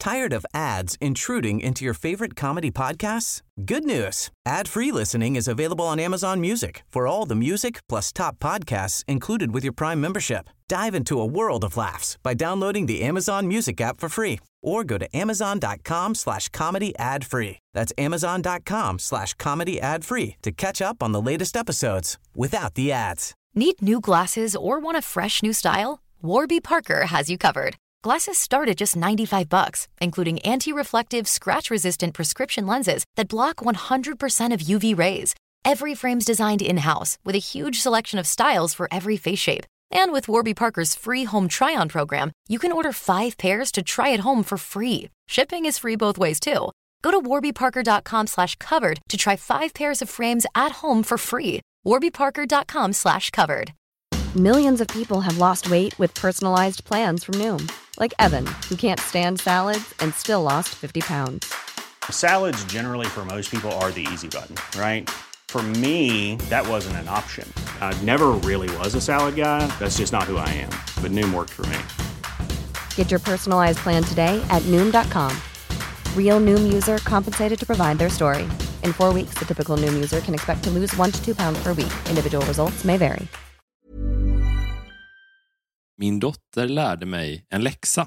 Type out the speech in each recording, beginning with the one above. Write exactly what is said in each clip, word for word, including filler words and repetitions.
Tired of ads intruding into your favorite comedy podcasts? Good news. Ad-free listening is available on Amazon Music for all the music plus top podcasts included with your Prime membership. Dive into a world of laughs by downloading the Amazon Music app for free or go to amazon.com slash comedy ad free. That's amazon.com slash comedy ad free to catch up on the latest episodes without the ads. Need new glasses or want a fresh new style? Warby Parker has you covered. Glasses start at just ninety-five bucks, including anti-reflective, scratch-resistant prescription lenses that block one hundred percent of U V rays. Every frame's designed in-house with a huge selection of styles for every face shape. And with Warby Parker's free home try-on program, you can order five pairs to try at home for free. Shipping is free both ways, too. Go to warbyparker.com slash covered to try five pairs of frames at home for free. warbyparker.com slash covered. Millions of people have lost weight with personalized plans from Noom. Like Evan, who can't stand salads and still lost fifty pounds. Salads generally for most people are the easy button, right? For me, that wasn't an option. I never really was a salad guy. That's just not who I am. But Noom worked for me. Get your personalized plan today at Noom dot com. Real Noom user compensated to provide their story. In four weeks, the typical Noom user can expect to lose one to two pounds per week. Individual results may vary. Min dotter lärde mig en läxa.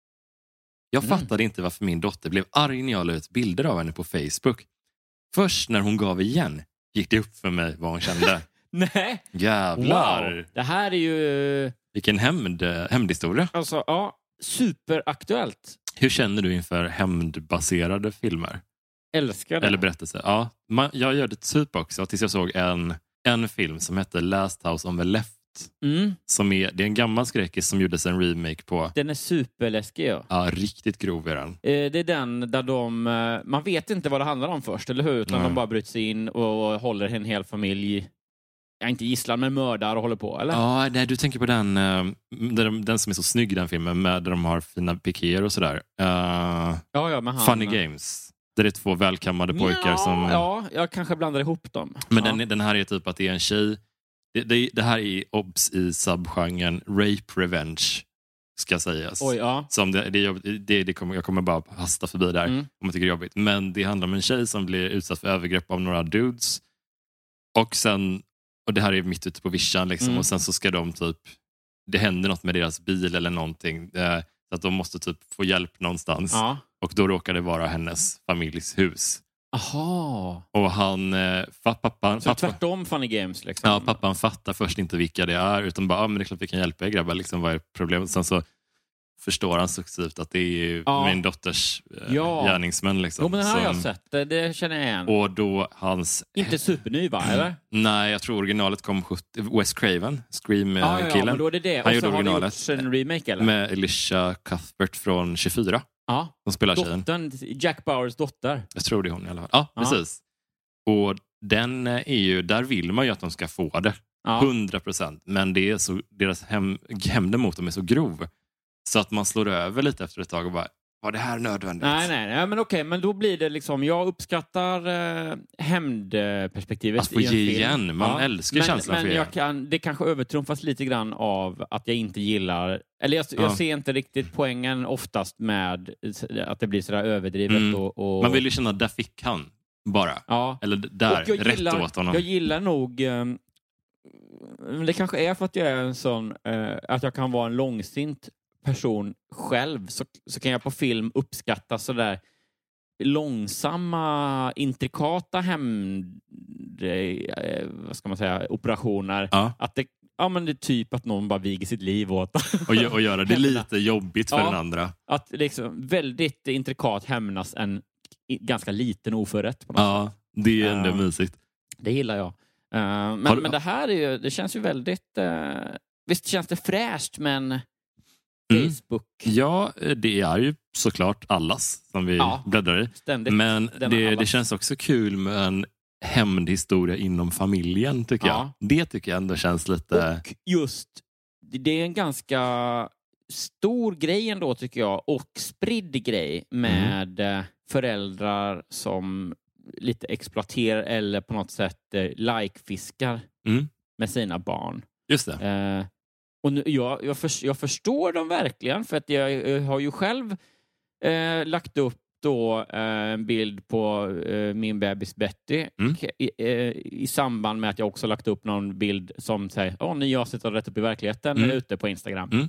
Jag Mm. fattade inte varför min dotter blev arg när jag la ut bilder av henne på Facebook. Först när hon gav igen gick det upp för mig vad hon kände. Nej. Jävlar. Wow. Det här är ju... Vilken hämnd, hämndhistoria. Alltså, ja. Superaktuellt. Hur känner du inför hämndbaserade filmer? Älskar det. Eller berättelser? Ja, man, jag gör det typ också tills jag såg en, en film som heter Last House on the Left. Mm. Som är, det är en gammal skräckis som gjordes en remake på. Den är superläskig, ja. Ja, riktigt grov är den. Eh, Det är den där de... eh, Man vet inte vad det handlar om först, eller hur? Utan Nej. de bara bryter sig in och håller en hel familj... Jag inte gisslan, men mördar och håller på, eller? Ja, nej, du tänker på den, uh, den, den som är så snygg i den filmen, med, där de har fina pikéer och sådär. Uh, Ja, ja, men han... Funny Games. Där det är två välkammade pojkar ja, som... Ja, jag kanske blandar ihop dem. Men ja. den, den här är typ att det är en tjej. Det, det, det här är obs i subgenren rape revenge, ska sägas. Oj, ja. Som det, det, det, det kommer, jag kommer bara hasta förbi där Mm. om jag tycker det är jobbigt. Men det handlar om en tjej som blir utsatt för övergrepp av några dudes. Och sen, och det här är mitt ute på vischan liksom, Mm. och sen så ska de typ, det händer något med deras bil eller någonting. Eh, så att de måste typ få hjälp någonstans. Ja. Och då råkar det vara hennes familjs hus. Aha. Och han, eh, fa- pappan... Så pappa, tvärtom Funny Games, liksom. Ja, pappan fattar först inte vilka det är, utan bara, ah, men det är klart vi kan hjälpa er grabbar, liksom, vad är problemet? Sen så förstår han successivt att det är ju Ja. min dotters eh, Ja. gärningsmän. Liksom, Jo, men den här har jag som- sett. Det, det känner jag igen. Och då hans... Inte superny, va? Eller? Nej, jag tror originalet kom sjuttio... Wes Craven, Scream-killen. Ja, ja, ja, men då är det det. Han Och gjorde så har det originalet. gjorts en remake, eller? Med Elisha Cuthbert från tjugofyra. Ja. Som spelar tjejen. Dottern, Jack Bauers dotter. Jag tror det är hon i alla fall. Ja, Ja. precis. Och den är ju... Där vill man ju att de ska få det. Ja. hundra procent. Men det är så, deras hem, hämnden mot dem är så grov. Så att man slår över lite efter ett tag och bara, var det här nödvändigt? Nej, nej, nej, men okej, men då blir det liksom, jag uppskattar eh, hämndperspektivet Att få i en ge film. igen, man älskar men, känslan men för jag det. kan, det kanske övertrumfas lite grann av att jag inte gillar, eller jag, Ja. jag ser inte riktigt poängen oftast med att det blir sådär överdrivet. Mm. Och, och, Man vill ju känna, där fick han bara. ja. Eller där, Och jag rätt gillar, åt honom. Jag gillar nog, eh, det kanske är för att jag är en sån, eh, att jag kan vara en långsint person själv, så, så kan jag på film uppskatta sådär långsamma, intrikata hämnd, eh, vad ska man säga, operationer. Ja. Att det, ja, men det är typ att någon bara viger sitt liv åt. Och, gö- och göra det Hämna. lite jobbigt för Ja. den andra. Att liksom väldigt intrikat hämnas en i- ganska liten oförrätt på något sätt. Ja, det är ändå Ja. mysigt. Det gillar jag. Uh, men, Har du- men det här är ju, det känns ju väldigt, uh, visst känns det fräscht, men Mm. Facebook Ja, det är ju såklart allas som vi Ja. bläddrar i. ständigt. Men denna det, allas. det känns också kul med en hämndhistoria inom familjen, tycker Ja. jag. Det tycker jag ändå känns lite... Och just, det är en ganska stor grej ändå, tycker jag, och spridd grej med mm. föräldrar som lite exploaterar eller på något sätt eh, like-fiskar Mm. med sina barn. Just det. Eh, och nu, jag, jag, för, jag förstår dem verkligen, för att jag, jag har ju själv eh, lagt upp då eh, en bild på eh, min bebis Betty Mm. i, eh, i samband med att jag också lagt upp någon bild som säger åh, ni jag sitter rätt upp i verkligheten Mm. ute på Instagram. Mm.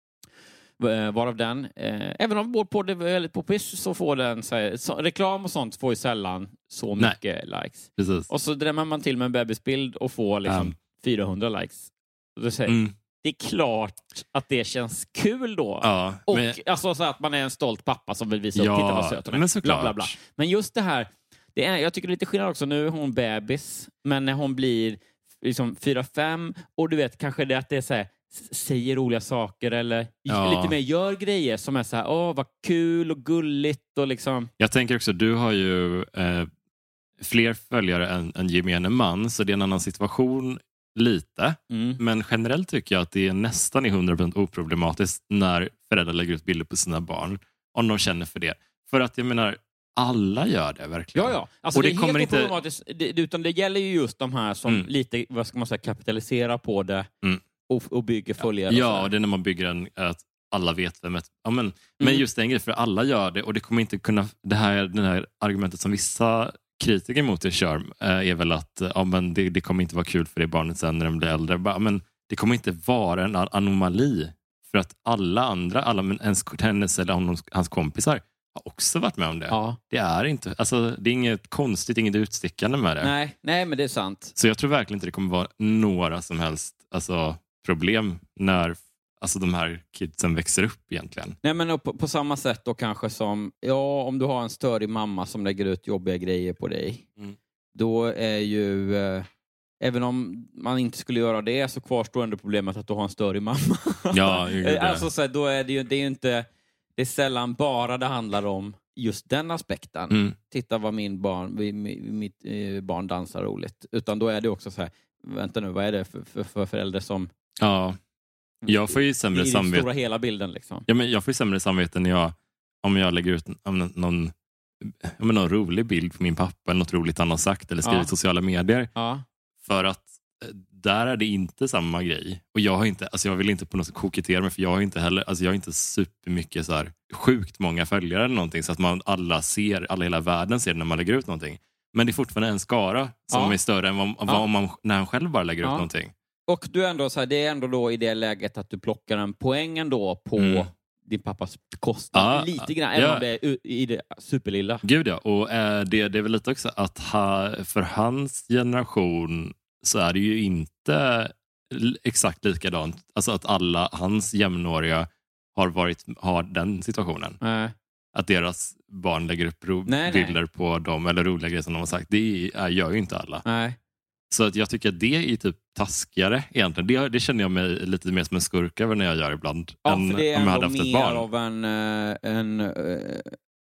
Eh, Varav den, eh, även om vår podd är väldigt poppis så får den så här, så, reklam och sånt får ju sällan så Nej. mycket likes. Precis. Och så drämmer man till med en bebisbild och får liksom Um. fyrahundra likes. Och då säger, Mm. det är klart att det känns kul då. Ja, Och men, alltså så att man är en stolt pappa som vill visa upp, Ja, titta vad söt hon är. men såklart. Bla, bla, bla. Men just det här, det är, jag tycker det är lite skillnad också. Nu är hon bebis, men när hon blir liksom fyra fem och du vet, kanske det att det är så här, s- säger roliga saker eller Ja. lite mer gör grejer som är så här, åh vad kul och gulligt och liksom. jag tänker också, du har ju eh, fler följare än, än gemene man, så det är en annan situation lite. Mm. Men generellt tycker jag att det är nästan i hundra procent oproblematiskt när föräldrar lägger ut bilder på sina barn. Om de känner för det. För att jag menar, alla gör det verkligen. Ja, ja. Alltså Och det, det är kommer helt inte- oproblematiskt. Det, utan det gäller ju just de här som Mm. lite, vad ska man säga, kapitaliserar på det Mm. och, och bygger följare. och så Ja, här. och det är när man bygger en, att alla vet vem ett... Ja, men, men Mm. just den grejen, för alla gör det och det kommer inte kunna... Det här, det här argumentet som vissa kritiker mot det kör eh, är väl att eh, ja, men det, det kommer inte vara kul för det barnet sen när de blir äldre. Bara, men det kommer inte vara en a- anomali för att alla andra, alla men ens, hennes eller hans, hans kompisar har också varit med om det. Ja. Det är inte, alltså det är inget konstigt, inget utstickande med det. Nej, nej, men det är sant. Så jag tror verkligen inte det kommer vara några som helst alltså, problem när alltså, de här kidsen växer upp egentligen. Nej, men på, på samma sätt då kanske som, ja, om du har en störig mamma som lägger ut jobbiga grejer på dig, Mm. då är ju, eh, även om man inte skulle göra det så kvarstår ändå problemet att du har en störig mamma. Ja, ju det. alltså så här, då är det ju, det är ju inte, det är sällan bara det handlar om just den aspekten. Mm. Titta vad min barn, mi- mi- mitt eh, barn dansar roligt. Utan då är det också så här, vänta nu, vad är det för, för, för föräldrar som Ja, jag får ju sämre i den samvete. stora hela bilden liksom. Ja, men jag får ju sämre samvete när jag, om jag lägger ut om någon, någon, ja, men någon rolig bild på min pappa eller något roligt han har sagt eller skrivit Ja. i sociala medier. Ja. För att eh, där är det inte samma grej. Och jag har inte, alltså jag vill inte på något sätt kokettera mig, för jag har inte heller, alltså jag har inte supermycket så här sjukt många följare eller någonting så att man alla ser, alla i hela världen ser när man lägger ut någonting. Men det är fortfarande en skara som Ja. är större än vad, vad Ja. om man, när han själv bara lägger ut Ja. någonting. Och du är ändå så här, det är ändå då i det läget att du plockar en poängen då på Mm. din pappas kostnad. Ja. Lite grann, Ja. även om det är u- i det superlilla. Gud ja, och eh, det, det är väl lite också att ha, för hans generation så är det ju inte l- exakt likadant. Alltså att alla hans jämnåriga har, varit, har den situationen. Nej. Att deras barn lägger upp ro- Nej, nej. bilder på dem eller roliga grejer som de har sagt. Det är, gör ju inte alla. Nej. Så att jag tycker att det är typ taskigare egentligen. Det, det känner jag mig lite mer som en skurk över när jag gör ibland. Ja, än för det är om jag ändå hade haft ett mer barn. av en, eh, en uh,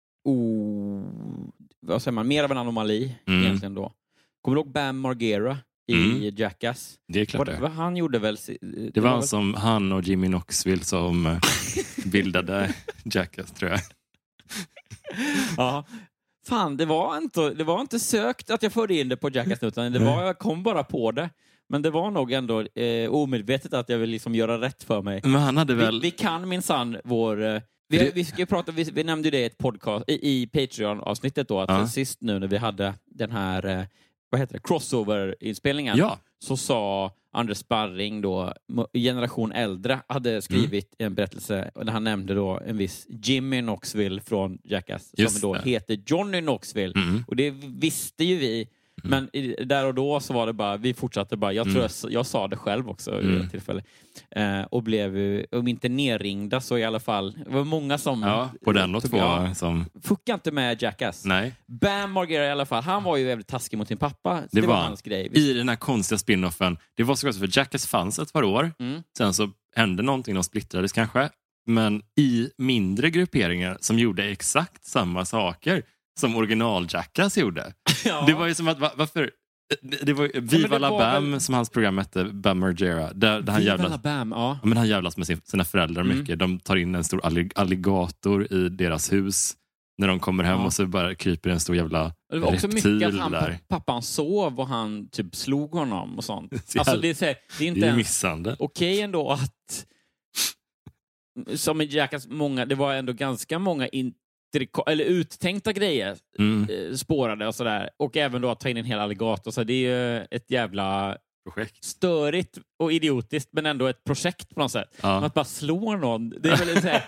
o, vad säger man, mer av en anomali Mm. egentligen då. Kommer du ihåg Bam Margera i Mm. Jackass? Det är klart Vad, det. vad han gjorde väl? Det, Det var han väl- som han och Jimmy Knoxville som eh, bildade Jackass, tror jag. Ja. Fan, det var inte, det var inte sökt att jag förde in det på Jackass nu, utan det var, jag kom bara på det. Men det var nog ändå eh, omedvetet att jag vill liksom göra rätt för mig. Men han hade väl... Vi, vi kan minsann vår... Eh, vi, Det- vi, ska prata, vi, vi nämnde ju det i ett podcast, i, i Patreon-avsnittet då, att Ja. sist nu när vi hade den här, eh, vad heter det, crossover-inspelningen, Ja, så sa Anders Sparring då, mo- generation äldre, hade skrivit en berättelse där han nämnde då en viss Jimmy Knoxville från Jackass, Just som då det. heter Johnny Knoxville. Mm. Och det visste ju vi. Men i, där och då så var det bara, vi fortsatte bara, jag tror Mm. jag, jag sa det själv också vid Mm. ett tillfälle. Eh, och blev ju, om inte nerringda så i alla fall, det var många som... ja, på den och tog- två ja, som... fucka inte med Jackass. Nej. Bam Margera i alla fall, han var ju väldigt taskig mot sin pappa. Det, Det var var han. hans grej. Visst. I den här konstiga spin-offen. Det var så konstigt för Jackass fanns ett par år. Mm. Sen så hände någonting, de splittrades kanske. Men i mindre grupperingar som gjorde exakt samma saker som original Jackass gjorde. Ja. Det var ju som att, va- varför... Det, det var ju Viva det la var Bam väl- som hans program hette, Bam Margera. Där, där han Viva jävlas, la Bam, ja. ja, men han jävlas med sin, sina föräldrar Mm. mycket. De tar in en stor allig- alligator i deras hus när de kommer hem Ja. och så bara kryper en stor jävla Det var också reptil mycket att han, där. pappan sov och han typ slog honom och sånt. Så Alltså jävla- det är, så här, det är inte Det är ju ens misshandel. okej ändå att som i Jackass många, det var ändå ganska många in, yttre, eller uttänkta grejer Mm. eh, spårade och sådär. Och även då att ta in en hel alligator. Så det är ju ett jävla Projekt. störigt och idiotiskt, men ändå ett projekt på något sätt. Ja. Att bara slå någon. Det är väl så här,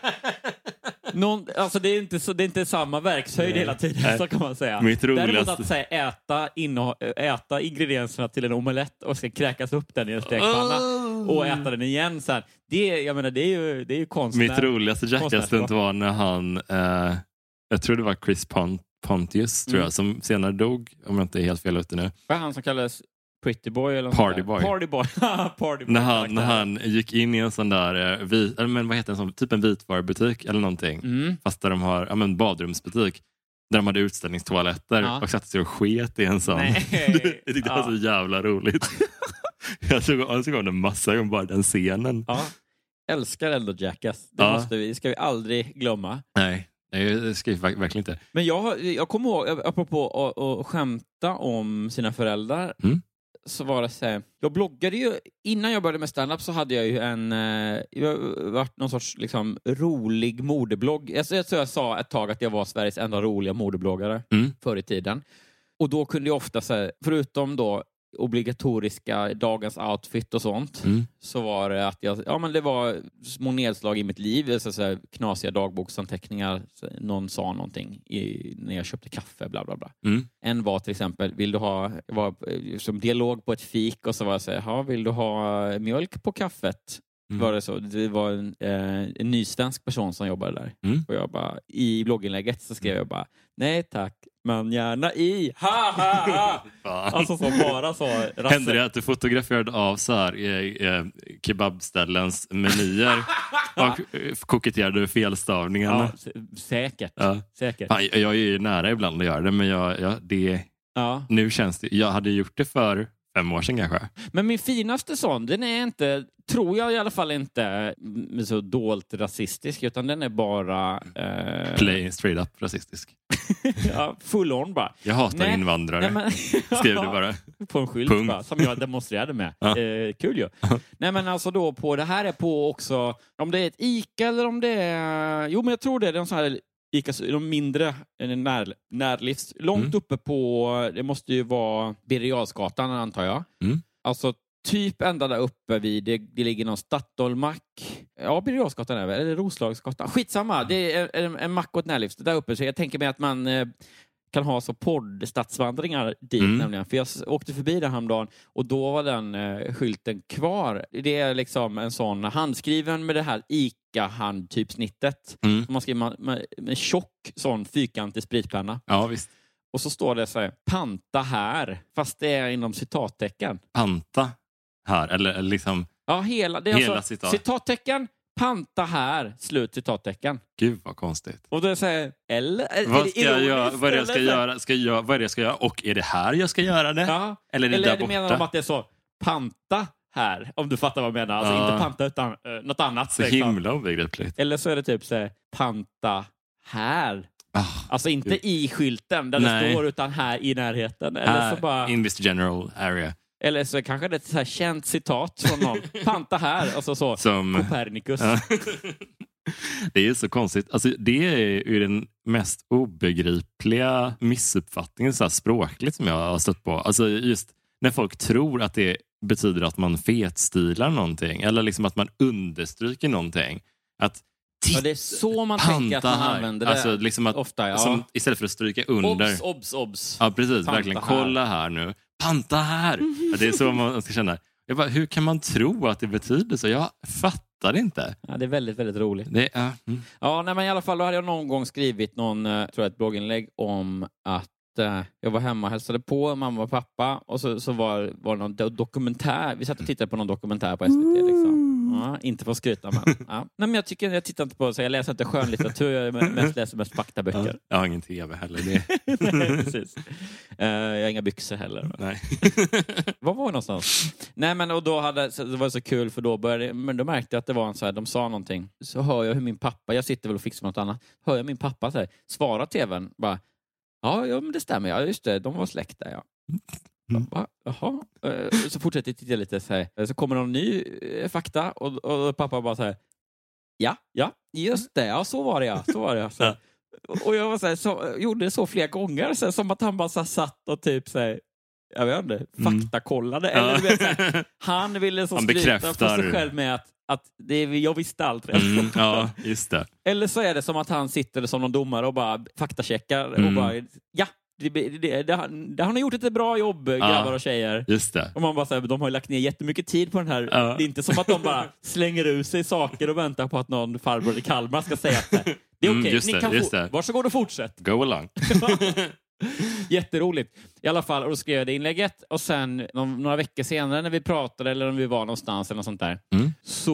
någon, alltså det är inte så, det är inte samma verkshöjd Nej. hela tiden, Nej. så kan man säga. Mitt Däremot roligaste... att säga, äta, inno, äta ingredienserna till en omelett och ska kräkas upp den i en stekpanna och äta den igen sen. Det, jag menar, det är ju, det är ju konstnär. Mitt roligaste Jackass-stunt var när han, eh, jag tror det var Chris Pont- Pontius, tror Mm. jag, som senare dog, om jag inte är helt fel ute nu. Vad är han som kallas Pretty Boy eller något Party där? Boy. Party Boy. Party boy. När han, när han gick in i en sån där, eh, vit, eller men vad heter en sån, typ en vitvarubutik eller någonting, Mm. fast där de har, ja men badrumsbutik, där de hade utställningstoaletter Ja. och satte sig och sket i en sån. Nej. Jag tyckte det Ja. var så jävla roligt. jag såg, jag såg om det massa gånger, bara den scenen. Ja. Älskar ändå Jackass. Det Ja. måste vi, ska vi aldrig glömma. Nej, det ska jag verk- verkligen inte. Men jag, jag kommer ihåg, apropå att, att skämta om sina föräldrar, Mm. så var det så här, jag bloggade ju, innan jag började med stand-up så hade jag ju en, eh, jag varit någon sorts liksom rolig modeblogg. Jag, jag, jag sa ett tag att jag var Sveriges enda roliga modebloggare Mm. förr i tiden. Och då kunde jag ofta säga, förutom då obligatoriska dagens outfit och sånt, Mm. så var det att jag, ja men det var små nedslag i mitt liv, så, så här, knasiga dagboksanteckningar, så, någon sa någonting i, när jag köpte kaffe, bla bla bla. Mm. En var till exempel, vill du ha, var eh, som dialog på ett fik, och så var jag så här, ja, vill du ha mjölk på kaffet? Mm. Var det så? Det var en, eh, en ny svensk person som jobbade där. Mm. Och jag bara, i blogginlägget så skrev jag bara, nej tack, men gärna i. Ha ha ha! Fan. Alltså så bara så. Rasse. Hände det att du fotograferade av så här eh, eh, kebabställens menyer och eh, koketterade med felstavningarna? Ja, s- säkert. Ja. säkert. Fan, jag är ju nära ibland att göra det, men jag, jag, det, Ja. nu känns det... Jag hade gjort det för fem år sedan kanske. Men min finaste sån, den är inte, tror jag i alla fall inte, mm, så dolt rasistisk, utan den är bara eh, Play straight up rasistisk. ja, full on bara. Jag hatar Nej, invandrare. nej, men- Skrev du bara. På en skylt Punkt. bara, som jag demonstrerade med. Ja. Eh, kul ju. Nej men alltså då på, det här är på också, om det är ett Ica eller om det är, jo men jag tror det är de så här Ica, de mindre eh, när, närlivs, långt Mm. uppe på, det måste ju vara Birger Jarlsgatan antar jag. Mm. Alltså typ ända där uppe vid, det, det ligger någon Statoilmack. Ja, Birger Jarlsgatan är väl, eller Roslagsgatan. Skitsamma, det är en, en mack och ett närlivs där uppe, så jag tänker mig att man eh, kan ha så poddstadsvandringar dit Mm. nämligen. För jag s- åkte förbi där häromdagen och då var den eh, skylten kvar. Det är liksom en sån handskriven med det här Ica-handtypsnittet. Mm. Som man skriver med, med, med tjock sån fyrkantig spritpenna. Ja, visst. Och så står det så här, panta här. Fast det är inom citattecken. Panta här, eller, eller liksom... Ja, hela, det är Hela alltså citat. citattecken, panta här, slut citattecken. Gud vad konstigt. Och då säger eller är, är Vad det ska jag göra? ironiskt, Vad är det jag ska eller? göra? Ska jag, vad är det jag ska göra? Och är det här jag ska göra det? Ja. Eller är det Eller där är det menar borta? de att det är så, panta här, om du fattar vad jag menar. Alltså Ja. inte panta utan uh, något annat. Så liksom. himla obegripligt. Eller så är det typ så här, panta här. Ah, Alltså inte i skylten där Nej. det står, utan här i närheten. Eller här, så bara... in this general area. Eller så kanske det är ett så här känt citat från någon. Panta här, alltså så. Som... Copernicus. Ja. Det är så konstigt. Alltså, det är ju den mest obegripliga missuppfattningen så här språkligt som jag har stött på. Alltså just när folk tror att det betyder att man fetstilar någonting. Eller liksom att man understryker någonting. Att Ja, det är så man tänker att man här. använder det Alltså, liksom att, ofta. Ja. som, istället för att stryka under. Obs, obs, obs. Ja, precis. Panta verkligen. här. Kolla här nu. Panta här. Ja, det är så man ska känna. Jag bara, hur kan man tro att det betyder så? Jag fattar inte. Ja, det är väldigt, väldigt roligt. Det, ja, mm. Ja, nej, men i alla fall, då hade jag någon gång skrivit någon, eh, tror jag, ett blogginlägg om att eh, jag var hemma och hälsade på mamma och pappa, och så, så var, var det någon do- dokumentär. Vi satt och tittade på någon dokumentär på S V T liksom. Ja, inte för att skryta, men, ja. Nej, men jag tycker, jag tittar inte på, så jag läser inte skönlitteratur, jag mest läser mest faktaböcker. Jag har ingen tv heller. Det. Nej, precis. Eh, jag har inga byxor heller. Nej. Var var vi någonstans? Nej, men och då hade, så det var så kul, för då började, men då märkte jag att det var en så här, de sa någonting, så hör jag hur min pappa, jag sitter väl och fixar något annat, hör jag min pappa så här, svara tvn, bara, ja, ja men det stämmer, ja just det, de var släkt där, ja. Mm. Va? Jaha. Eh, Så fortsätter jag titta lite så här, så kommer någon ny eh, fakta, och, och pappa bara så här, ja, ja, just det, ja så var det, ja, så var det, ja. Så, Och jag var så här, så, gjorde det så flera gånger. Så här, som att han bara så här, satt och typ så här, jag vet inte, faktakollade. Mm. Eller, du vet, så här, han ville så han skryta bekräftar för sig själv med att, att det, jag visste allt rätt. Mm, ja, just det. Eller så är det som att han sitter som någon domare och bara faktacheckar. Mm. Och bara, ja, det, det, det, det, det har ni gjort ett bra jobb, ja, grabbar och tjejer. Just det. Och man bara säger, de har ju lagt ner jättemycket tid på den här. Ja. Det är inte som att de bara slänger ut sig saker och väntar på att någon farbror i Kalmar ska säga att det är okej, Mm, ni det, kan just få, det. varsågod och fortsätt. Go along. Jätteroligt. I alla fall, och då skrev jag det inlägget. Och sen några veckor senare när vi pratade eller om vi var någonstans eller något sånt där. Mm.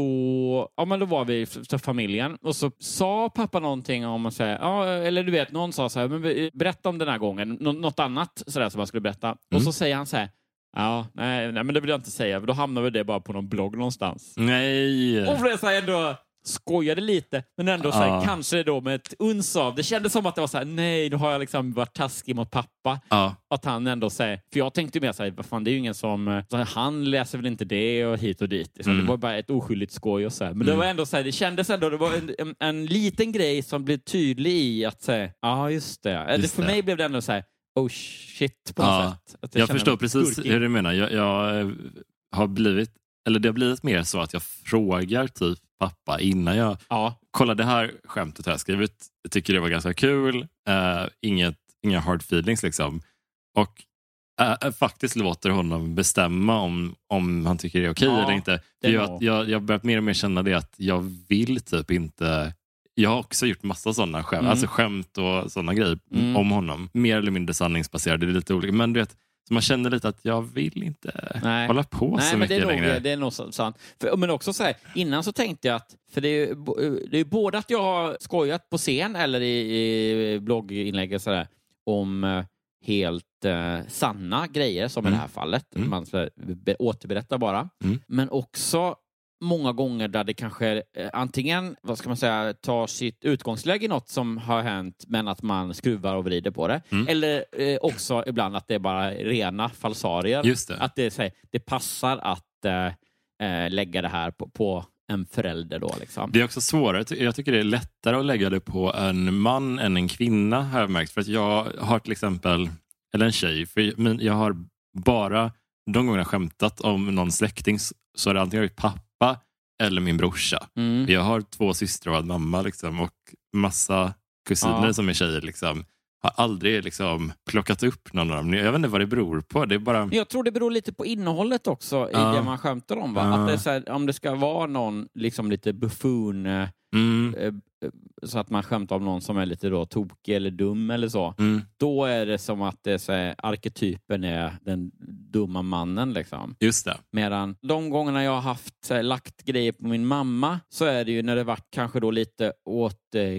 Så, ja men då var vi för familjen. Och så sa pappa någonting om att säga, ja, eller du vet, någon sa så här, men berätta om den här gången. Nå- något annat sådär som man skulle berätta. Mm. Och så säger han så här, ja, nej, nej men det vill jag inte säga. För då hamnar vi det bara på någon blogg någonstans. Nej. Och för det så här ändå skojade lite, men ändå så här, Ja. kanske då med ett uns av. Det kändes som att det var så här, nej, nu har jag liksom varit taskig mot pappa. Ja. Att han ändå säger, för jag tänkte ju mer så här, vad fan, det är ju ingen som, så här, han läser väl inte det och hit och dit. Så Mm. det var bara ett oskyldigt skoj och så här. Men det Mm. var ändå så här, det kändes ändå, det var en, en, en liten grej som blev tydlig i att säga, ja ah, just det. Eller Just för det. mig blev det ändå så här, oh shit på något Ja. sätt. Att Jag kände förstår mig precis skurkig. hur du menar. Jag, jag har blivit, eller det har blivit mer så att jag frågar typ pappa innan jag Ja. kollar det här skämtet har jag skrivit. Jag tycker det var ganska kul. Uh, inget, inga hard feelings liksom. Och uh, faktiskt låter honom bestämma om, om han tycker det är okej Ja, eller inte. det För är jag, nog. jag, jag har börjat mer och mer känna det att jag vill typ inte. Jag har också gjort massa sådana skämt, Mm. alltså skämt och sådana grejer Mm. om honom. Mer eller mindre sanningsbaserade, det är lite olika. Men du vet, så man känner lite att jag vill inte Nej. hålla på Nej, så men det mycket är nog, längre. det är nog så- sant. För, men också så här, innan så tänkte jag att, för det är ju bo- det är ju både att jag har skojat på scen eller i, i blogginlägg och så där, om eh, helt eh, sanna grejer som Mm. i det här fallet. Mm. Man ska be, återberätta bara. Mm. Men också många gånger där det kanske eh, antingen, vad ska man säga, tar sitt utgångsläge i något som har hänt, men att man skruvar och vrider på det. Mm. Eller eh, också ibland att det är bara rena falsarier. Just det. Att det, så här, det passar att eh, eh, lägga det här på, på en förälder då liksom. Det är också svårare. Jag tycker det är lättare att lägga det på en man än en kvinna, har jag märkt. För att jag har till exempel, eller en tjej, för men jag har bara de gånger jag skämtat om någon släkting så är det antingen pappa eller min brorsa. Mm. Jag har två systrar och en mamma liksom, och massa kusiner Ja. som är tjejer liksom. Har aldrig liksom plockat upp någon av dem. Jag vet inte vad det beror på. Det är bara... Jag tror det beror lite på innehållet också i Ja. det man skämtar om. Va? Ja. Att det är så här, om det ska vara någon liksom lite buffon eh, Mm, eh, så att man skämtar om någon som är lite då tokig eller dum eller så. mm, Då är det som att det är så här, arketypen är den dumma mannen liksom. just det. Medan de gångerna jag har haft så här, lagt grejer på min mamma så är det ju när det varit kanske då lite åt eh,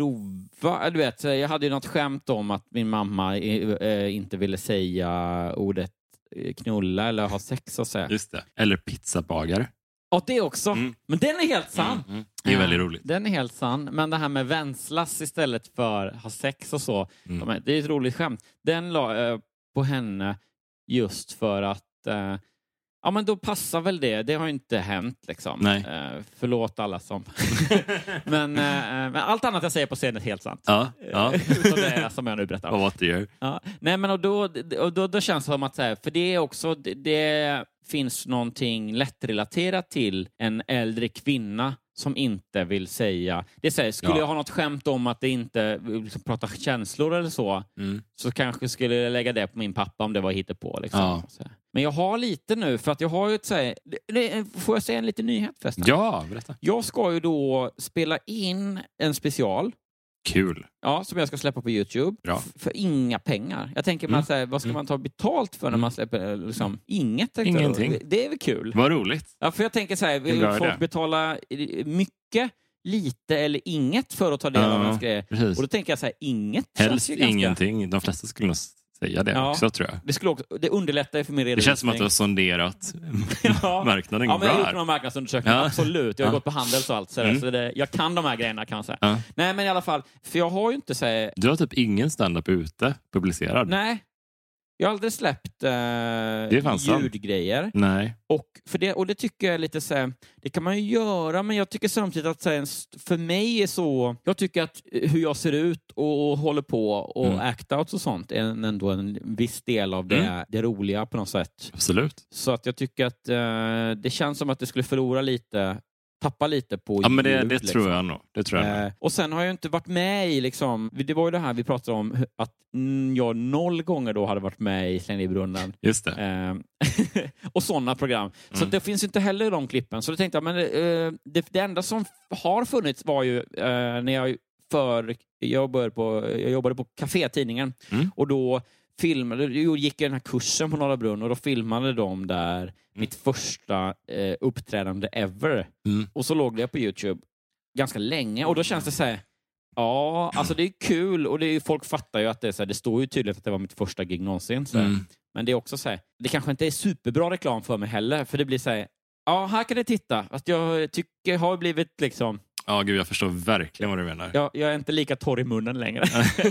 grova. Du vet, jag hade ju något skämt om att min mamma eh, inte ville säga ordet eh, knulla eller ha sex och så. Just det. Eller pizzabagare. Och det också. Mm. Men den är helt sann. Mm, mm. Det är väldigt roligt. Den är helt sann. Men det här med vänslas istället för ha sex och så. Mm. de är- Det är ett roligt skämt. Den la jag på henne just för att eh, ja, men då passar väl det. Det har ju inte hänt liksom. Nej. Eh, förlåt alla som... men, eh, men allt annat jag säger på scenen är helt sant. Ja, ja. Utom det som jag nu berättar. Och what the year. Ja. Nej, men och då, och då, då känns det som att så här, för det är också det, det finns någonting lättrelaterat till en äldre kvinna som inte vill säga. Det är så här, skulle Ja. jag ha något skämt om att det inte liksom, pratar känslor eller så, Mm. så kanske skulle jag lägga det på min pappa om det var hittepå liksom. Ja. Så här. Men jag har lite nu för att jag har ju ett så här, det- det- får jag säga en liten nyhet förresten? Ja, berätta. Jag ska ju då spela in en special. Kul. Ja, som jag ska släppa på YouTube. Bra. F- för inga pengar. Jag tänker, Mm. man säger, vad ska Mm. man ta betalt för när man släpper liksom, inget? tänkte jag då. Ingenting. Det är väl kul. Vad roligt. Ja, för jag tänker så här, Det är en bra folk idé. betalar mycket, lite eller inget för att ta del av Ja, ens grejer. precis. Och då tänker jag så här, inget känns Helst ju ganska... ingenting. De flesta skulle nog säga det Ja. också, tror jag. Det, skulle också, det underlättar ju för min Det redovisning. känns som att du har sonderat Ja. marknaden Ja, men jag har bra gjort några här. marknadsundersökningar, Ja. absolut. Jag har Ja. gått på Handels och allt. Så, Mm. så det, jag kan de här grejerna, kan jag säga. Ja. Nej, men i alla fall, för jag har ju inte så här, Du har typ ingen stand-up ute publicerad. nej. Jag har aldrig släppt eh, ljudgrejer. Nej. Och, för det, och det tycker jag är lite så här, det kan man ju göra, men jag tycker samtidigt att så här, för mig är så, jag tycker att hur jag ser ut och håller på och mm. act-outs och sånt är ändå en viss del av det, mm. det roliga på något sätt. Absolut. Så att jag tycker att eh, det känns som att det skulle förlora lite, tappa lite på ja, men det, ljud, det liksom. tror jag nog. Det tror jag eh, och sen har jag inte varit med i liksom, det var ju det här vi pratade om att jag noll gånger då hade varit med i Släng i brunnen. Just det. Eh, och sådana program. Mm. Så det finns inte heller i de klippen. Så då tänkte jag, men eh, det, det enda som har funnits var ju eh, när jag för jag jobbade på, jag jobbade på Café-tidningen mm. och då filmade, jag gick den här kursen på Norra Brunn och då filmade de där mm. mitt första eh, uppträdande ever. Mm. Och så låg det på YouTube ganska länge och då känns det så här, ja, alltså det är kul och det är, folk fattar ju att det är så här, det står ju tydligt att det var mitt första gig någonsin så mm. men det är också så här, det kanske inte är superbra reklam för mig heller, för det blir så här, ja, här kan ni titta att jag tycker har blivit liksom. Ja, gud, jag förstår verkligen vad du menar. Jag, jag är inte lika torr i munnen längre.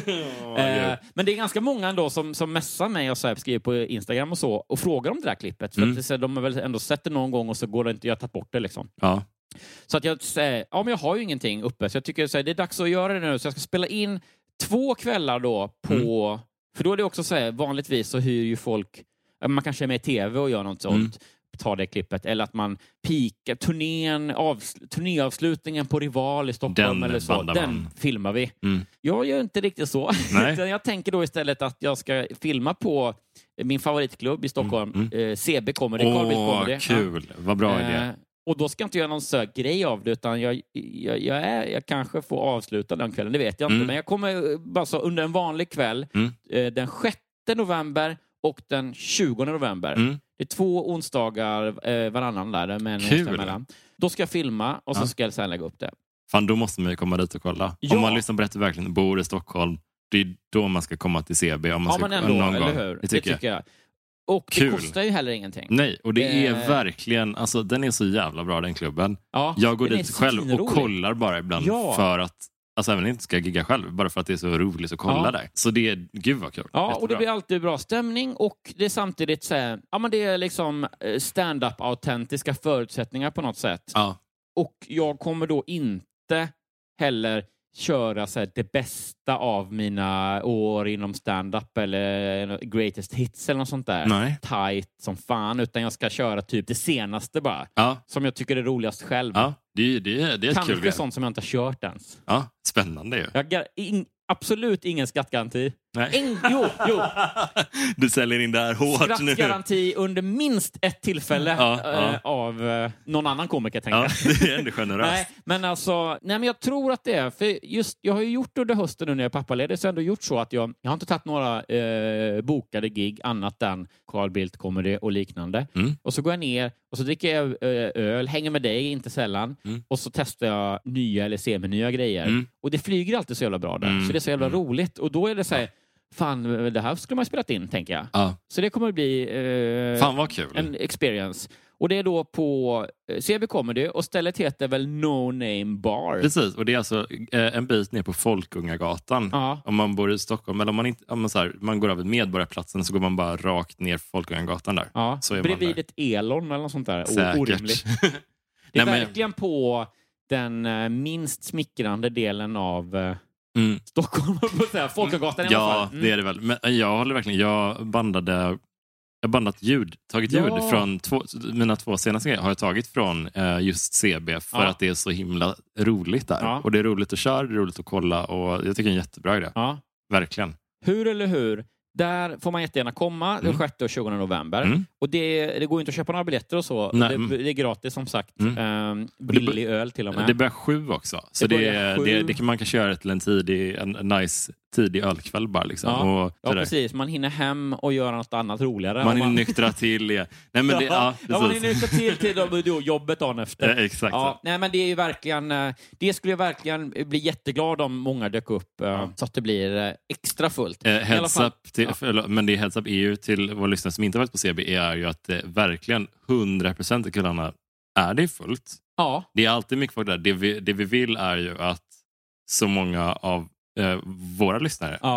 oh, eh, men det är ganska många ändå som, som messar mig och så här, skriver på Instagram och så och frågar om det där klippet. För mm. att det, de har väl ändå sett det någon gång och så går det inte, jag har tagit bort det liksom. Ja. Så att jag säger, ja men jag har ju ingenting uppe. Så jag tycker så här, det är dags att göra det nu. Så jag ska spela in två kvällar då på, mm. för då är det också så här, vanligtvis så hyr ju folk, man kanske är med i tv och gör något sånt. Mm. Ta det klippet, eller att man pikar turnén, av, turnéavslutningen på Rival i Stockholm den eller så, den filmar vi. Mm. Jag gör inte riktigt så. Jag tänker då istället att jag ska filma på min favoritklubb i Stockholm, mm. Mm. Eh, C B kommer det, Åh, Carl Bildt kommer det. Kul, ja. Vad bra idé. Eh, och då ska jag inte göra någon sök grej av det, utan jag, jag, jag, är, jag kanske får avsluta den kvällen, det vet jag inte. Mm. Men jag kommer bara så under en vanlig kväll, mm. eh, den sjätte november och den tjugonde november. Mm. Det är två onsdagar eh, varannan där med en onsdag mellan. Då ska jag filma och så ja. ska jag sen lägga upp det. Fan, då måste man ju komma dit och kolla. Ja. Om man liksom berättar verkligen bor i Stockholm, det är då man ska komma till C B. Om man ja, ska, men ändå, någon eller gång. hur? Det tycker, det tycker jag. jag. Och Kul. Det kostar ju heller ingenting. Nej, och det är eh. verkligen, alltså den är så jävla bra, den klubben. Ja, jag går dit själv och kollar bara ibland ja. för att, alltså även inte ska gigga själv, bara för att det är så roligt att kolla ja. där. Så det är, gud vad kul. Ja, Jättebra. Och det blir alltid bra stämning och det är samtidigt så här, ja men det är liksom stand-up autentiska förutsättningar på något sätt. Ja. Och jag kommer då inte heller köra så här, det bästa av mina år inom stand-up eller greatest hits eller något sånt där. Nej. Tight som fan, utan jag ska köra typ det senaste bara. Ja. Som jag tycker är roligast själv. Ja, det, det, det är kanske kul. Sånt som jag inte har kört ens. Ja, spännande ju. Jag, in, absolut ingen skattgaranti. Nej. En, jo, jo. Du säljer in där hårt nu. Skattgaranti under minst ett tillfälle ja, äh, ja. av äh, någon annan komiker, tänker jag. Ja, det är ändå generöst. Nej, men alltså, nej, men jag tror att det är, för just, jag har ju gjort under hösten nu när jag är pappaledig, så har jag ändå gjort så att jag, jag har inte tagit några äh, bokade gig annat än Carl Bildt Comedy och liknande. Mm. Och så går jag ner och så dricker jag äh, öl, hänger med dig, inte sällan. Mm. Och så testar jag nya eller semi-nya grejer. Mm. Och det flyger alltid så jävla bra där. Mm. Så det är så jävla mm. roligt. Och då är det så här, fan, det här skulle man spela in, tänker jag. Ja. Så det kommer att bli eh, fan vad kul. En experience. Och det är då på eh, C B Comedy och stället heter väl No Name Bar. Precis, och det är alltså eh, en bit ner på Folkungagatan. Ja. Om man bor i Stockholm, eller om man inte, om man, så här, man går över Medborgarplatsen så går man bara rakt ner Folkungagatan där. Ja. Så är bredvid man där. Ett Elon eller något sånt där. Säkert. Orimligt. Det är Nej, verkligen men... på den eh, minst smickrande delen av eh, Mm. Stockholm, Folkungagatan i alla fall. Ja, mm. det är det väl. Men jag håller verkligen, jag bandade jag bandat ljud, tagit ljud ja. från två, mina två senaste grejer har jag tagit från uh, just C B för ja. att det är så himla roligt där. Ja. Och det är roligt att köra, det är roligt att kolla och jag tycker det är en jättebra grej. Ja. Verkligen. Hur eller hur? Där får man jättegärna komma mm. den sjätte och tjugonde november. Mm. Och det, det går inte att köpa några biljetter och så. Det, det är gratis som sagt. Mm. Um, billig det, öl till och med. Det börjar sju också. Så det, det, sju. det, det kan man kan köra till en tidig, en, en nice tidig ölkväll bara liksom. Ja, och ja precis. Man hinner hem och göra något annat roligare. Man hinner nyktra till. Ja. Nej, men det, ja, ja, man hinner nyktra till till då, då, jobbet dagen efter. Ja, exakt. Ja, nej, men det är ju verkligen, det skulle jag verkligen bli jätteglad om många dök upp ja. Så att det blir extra fullt. Eh, heads fall, up till, ja. för, men det heads up är ju till våra lyssnare som inte har varit på C B är ju att eh, verkligen hundra procent av kullarna är det fullt. Ja. Det är alltid mycket folk där. Det vi, det vi vill är ju att så många av eh, våra lyssnare ja.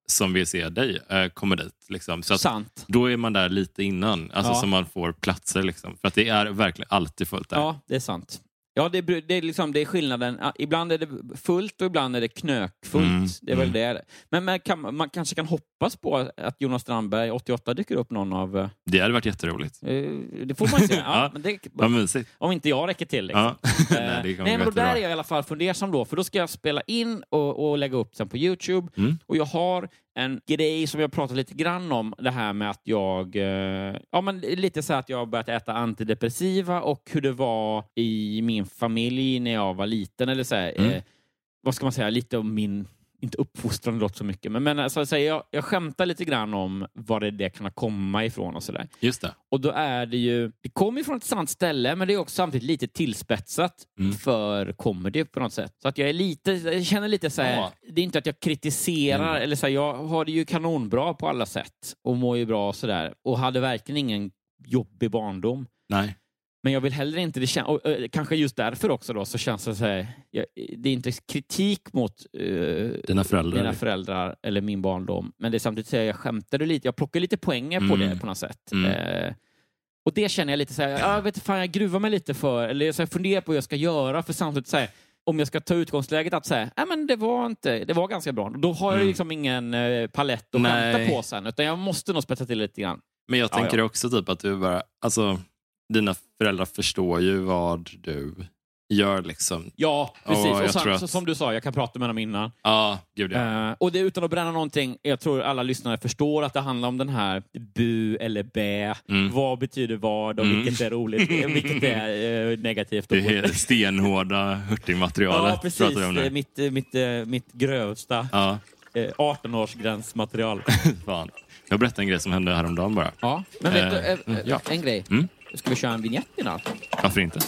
som vill se dig äh, kommer dit. Liksom. Så att Sant. då är man där lite innan. Alltså Ja. så man får platser. Liksom. För att det är verkligen alltid fullt där. Ja, det är sant. Ja, det, är- det, är liksom, det är skillnaden. Ja, ibland är det fullt och ibland är det knökfullt. Mm, Det är väl mm. det. Men man, kan, man kanske kan hoppas på att Jonas Strandberg åttioåtta dyker upp någon av... eh, Det hade varit jätteroligt. det får man ju säga. Ja, Ja. men det, Vad mysigt. om inte jag räcker till. Liksom. Ja. Eh, Nej, det kommer Nej, men då jättebra. där är jag i alla fall fundersam då. För då ska jag spela in och, och lägga upp sen på YouTube. Mm. Och jag har en grej som jag pratat lite grann om. Det här med att jag... Eh, ja, men lite så att jag har börjat äta antidepressiva. Och hur det var i min familj när jag var liten. Eller så här, Mm. eh, vad ska man säga? Lite om min... Inte uppfostran låter så mycket. Men, men alltså, så här, jag, jag skämtar lite grann om var det, det kan komma ifrån och sådär. Just det. Och då är det ju... Det kommer från ett sant ställe, men det är också samtidigt lite tillspetsat Mm. för comedy på något sätt. Så att jag är lite... Jag känner lite så här... Ja. Det är inte att jag kritiserar, Mm. eller så här, jag har det ju kanonbra på alla sätt. Och mår ju bra och sådär. Och hade verkligen ingen jobbig barndom. Nej. Men jag vill heller inte... Det kän, och, äh, kanske just därför också då, så känns det så här... Jag, det är inte kritik mot... Uh, Dina föräldrar. mina föräldrar eller min barndom. Men det är samtidigt så här, jag skämtade lite. Jag plockar lite poänger på Mm. det på något sätt. Mm. Eh, och det känner jag lite så här, jag vet inte fan, jag gruvar mig lite för, eller så här, funderar på vad jag ska göra, för samtidigt så här, om jag ska ta utgångsläget att säga, nej men det var inte, det var ganska bra. Då har jag Mm. liksom ingen eh, palett att Nej. skämta på sen, utan jag måste nog spetsa till lite grann. Men jag Ja, tänker ja. också typ att du bara... Alltså, dina föräldrar förstår ju vad du gör liksom. Ja, precis. Ja, jag och sen, tror att- så, som du sa, jag kan prata med dem innan. Ja, gud ja. Eh, och det utan att bränna någonting, jag tror alla lyssnare förstår att det handlar om den här bu eller bä. Mm. Vad betyder vad och Mm. vilket är roligt, vilket är eh, negativt. Det är stenhårda hurtigmaterialet. Ja, precis. pratar vi om Det är nu. mitt, eh, mitt, eh, mitt grövsta Ja, eh, arton-årsgränsmaterial. fan. Jag berättade en grej som hände häromdagen bara. Ja, men vet du, Eh, eh, mm, ja. en grej. Mm. Ska vi köra en vignett innan? Varför inte?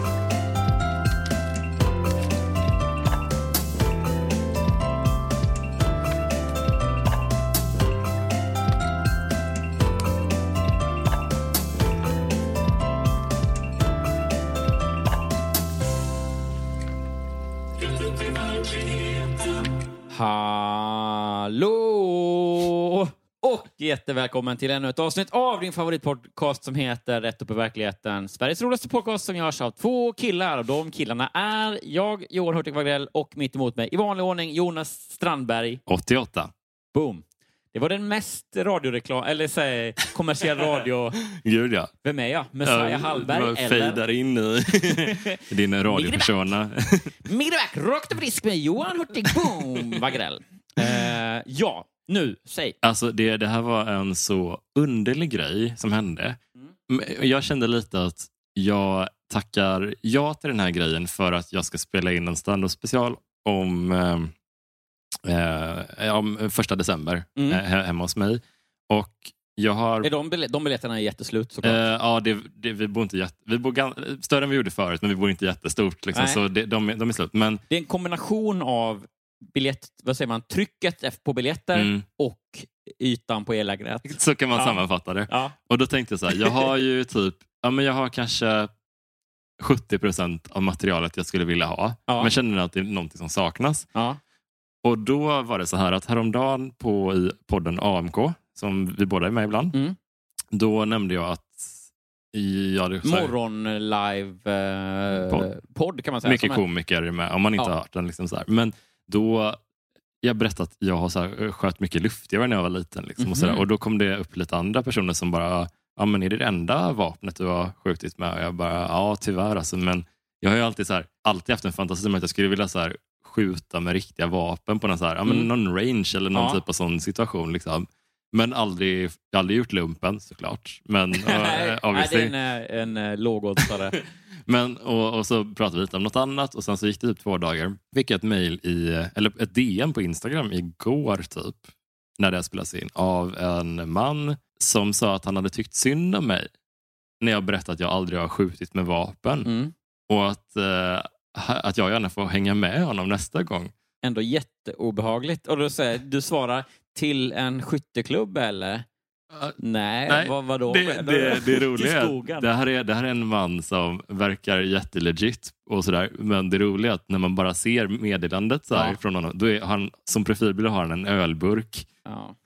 Hallå! Och jättevälkommen till ännu ett avsnitt av din favoritpodcast som heter Rätt upp i verkligheten. Sveriges roligaste podcast som görs av två killar. Och de killarna är jag, Johan Hurtig Wagrell, och mitt emot mig i vanlig ordning Jonas Strandberg. åttioåtta. Boom! Det var den mest radioreklam, eller säg kommersiell radio. Gud ja. Vem är jag? Messiah Hallberg Man eller fejdar in i din radiopersona. Migreback, rakt och frisk med Johan Hurtig Boom Wagrell. Eh, ja, nu, säg. Alltså det, det här var en så underlig grej som hände. Men jag kände lite att jag tackar ja till den här grejen för att jag ska spela in en stand-up special om, eh, eh, om första december Mm. eh, he- hemma hos mig. Och jag har... Är de, biljett, de biljetterna är jätteslut såklart. Eh, ja, det, det, vi bor inte jätte, vi bor gan, större än vi gjorde förut, men vi bor inte jättestort. Liksom, Nej. så det, de, är- de är slut. Men Det är en kombination av biljett, vad säger man, trycket på biljetter mm, och ytan på ellägenhet. så kan man Ja. sammanfatta det. Ja. Och då tänkte jag så här, jag har ju typ, ja men jag har kanske sjuttio procent av materialet jag skulle vilja ha. Ja. Men känner att det är någonting som saknas. Ja. Och då var det så här att häromdagen på i podden A M K, som vi båda är med ibland, Mm. då nämnde jag att i, ja, det, så här, Morgon live eh, Podd. podd kan man säga. mycket som är- komiker är med, om man inte Ja. har hört den. Liksom så här. Men då, jag berättade att jag har så här, sköt mycket luftgevär när jag var liten. Liksom, och, så där. Mhm. Och då kom det upp lite andra personer som bara, ja men är det det enda vapnet du har skjutit med? Och jag bara, ja tyvärr alltså. Men jag har ju alltid, så här, alltid haft en fantasi om att jag skulle vilja så här, skjuta med riktiga vapen på någon, så här, ja, men Mm. någon range eller någon Ja. typ av sån situation. Liksom. Men aldrig, jag har aldrig gjort lumpen såklart. Men, Nej, uh, nej, obviously. det är en, en eh, lågoddsare. Men, och, och så pratade vi lite om något annat och sen så gick det typ två dagar. Fick jag ett mejl i, eller ett D M på Instagram igår typ, när det spelas in, av en man som sa att han hade tyckt synd om mig när jag berättade att jag aldrig har skjutit med vapen. Mm. Och att, eh, att jag gärna får hänga med honom nästa gång. Ändå jätteobehagligt. Och då säger du svarar till en skytteklubb eller? Nej, Nej, vad, vadå? Det, det, det är roliga skogen. det här är det här är en man som verkar jättelegit och sådär, men det roliga är att när man bara ser meddelandet så här Ja. från honom, då är han som profilbild har han en ölburk. Ja.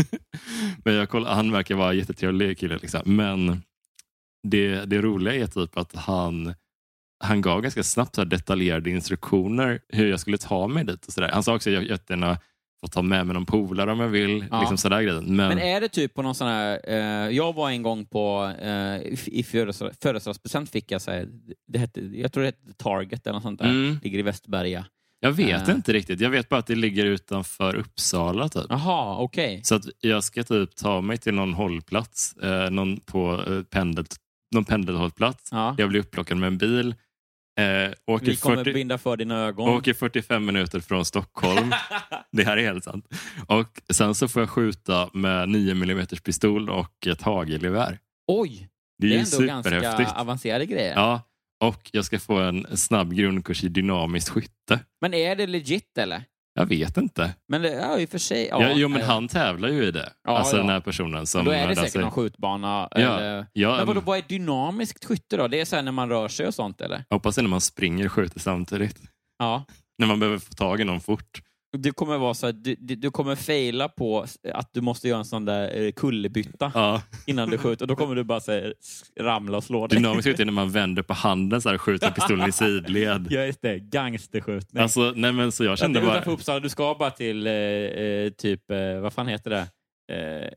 Men jag kollar, han verkar vara jättetrevlig kille liksom. Men det, det roliga är typ att han han gav ganska snabbt så här detaljerade instruktioner hur jag skulle ta mig dit och sådär. Han sa också att jag jättegärna får ta med mig någon polare om jag vill. Ja. Liksom sådär grejer. Men, Men är det typ på någon sån här... Eh, jag var en gång på... Eh, I i födelsedag, födelsedagspresent fick jag så här, det hette, jag tror det hette Target eller något sånt där. Mm. Ligger i Västberga. jag vet äh. inte riktigt. Jag vet bara att det ligger utanför Uppsala typ. Jaha, okej. Okay. Så att jag ska typ ta mig till någon hållplats. Eh, någon på eh, pendel, någon pendelhållplats. Ja. Jag blir upplockad med en bil. Eh, åker, Vi kommer fyrtio, binda för dina ögon. åker fyrtiofem minuter från Stockholm. Det här är helt sant. Och sen så får jag skjuta med nio millimeter pistol och ett hagelgevär. Oj! Det är, Det är ju ändå ganska superhäftigt. avancerade grejer. Ja, och jag ska få en snabb grundkurs i dynamiskt skytte. Men är det legit eller? Jag vet inte. Men det, ja, i och för sig... Ja, Ja, jo, men eh, han tävlar ju i det. Ja, alltså ja. den här personen som... Då är det där säkert sig- någon skjutbana. Ja, Eller... ja, Men vadå, vad är dynamiskt skytte då? Det är så här när man rör sig och sånt eller? jag hoppas det när man springer och skjuter samtidigt. Ja. När man behöver få tag i någon fort. Det kommer vara så att du, du, du kommer faila på att du måste göra en sån där eh, kullerbytta Ja. innan du skjuter. Och då kommer du bara så här, ramla och slå dig. Dynamiskt skytte är när man vänder på handen så här och skjuter pistolen i sidled. Ja, just det. Gangsterskjutning. Alltså, nej men så jag kände ja, bara... utanför Uppsala, du ska bara till eh, eh, typ, eh, vad fan heter det? Eh, är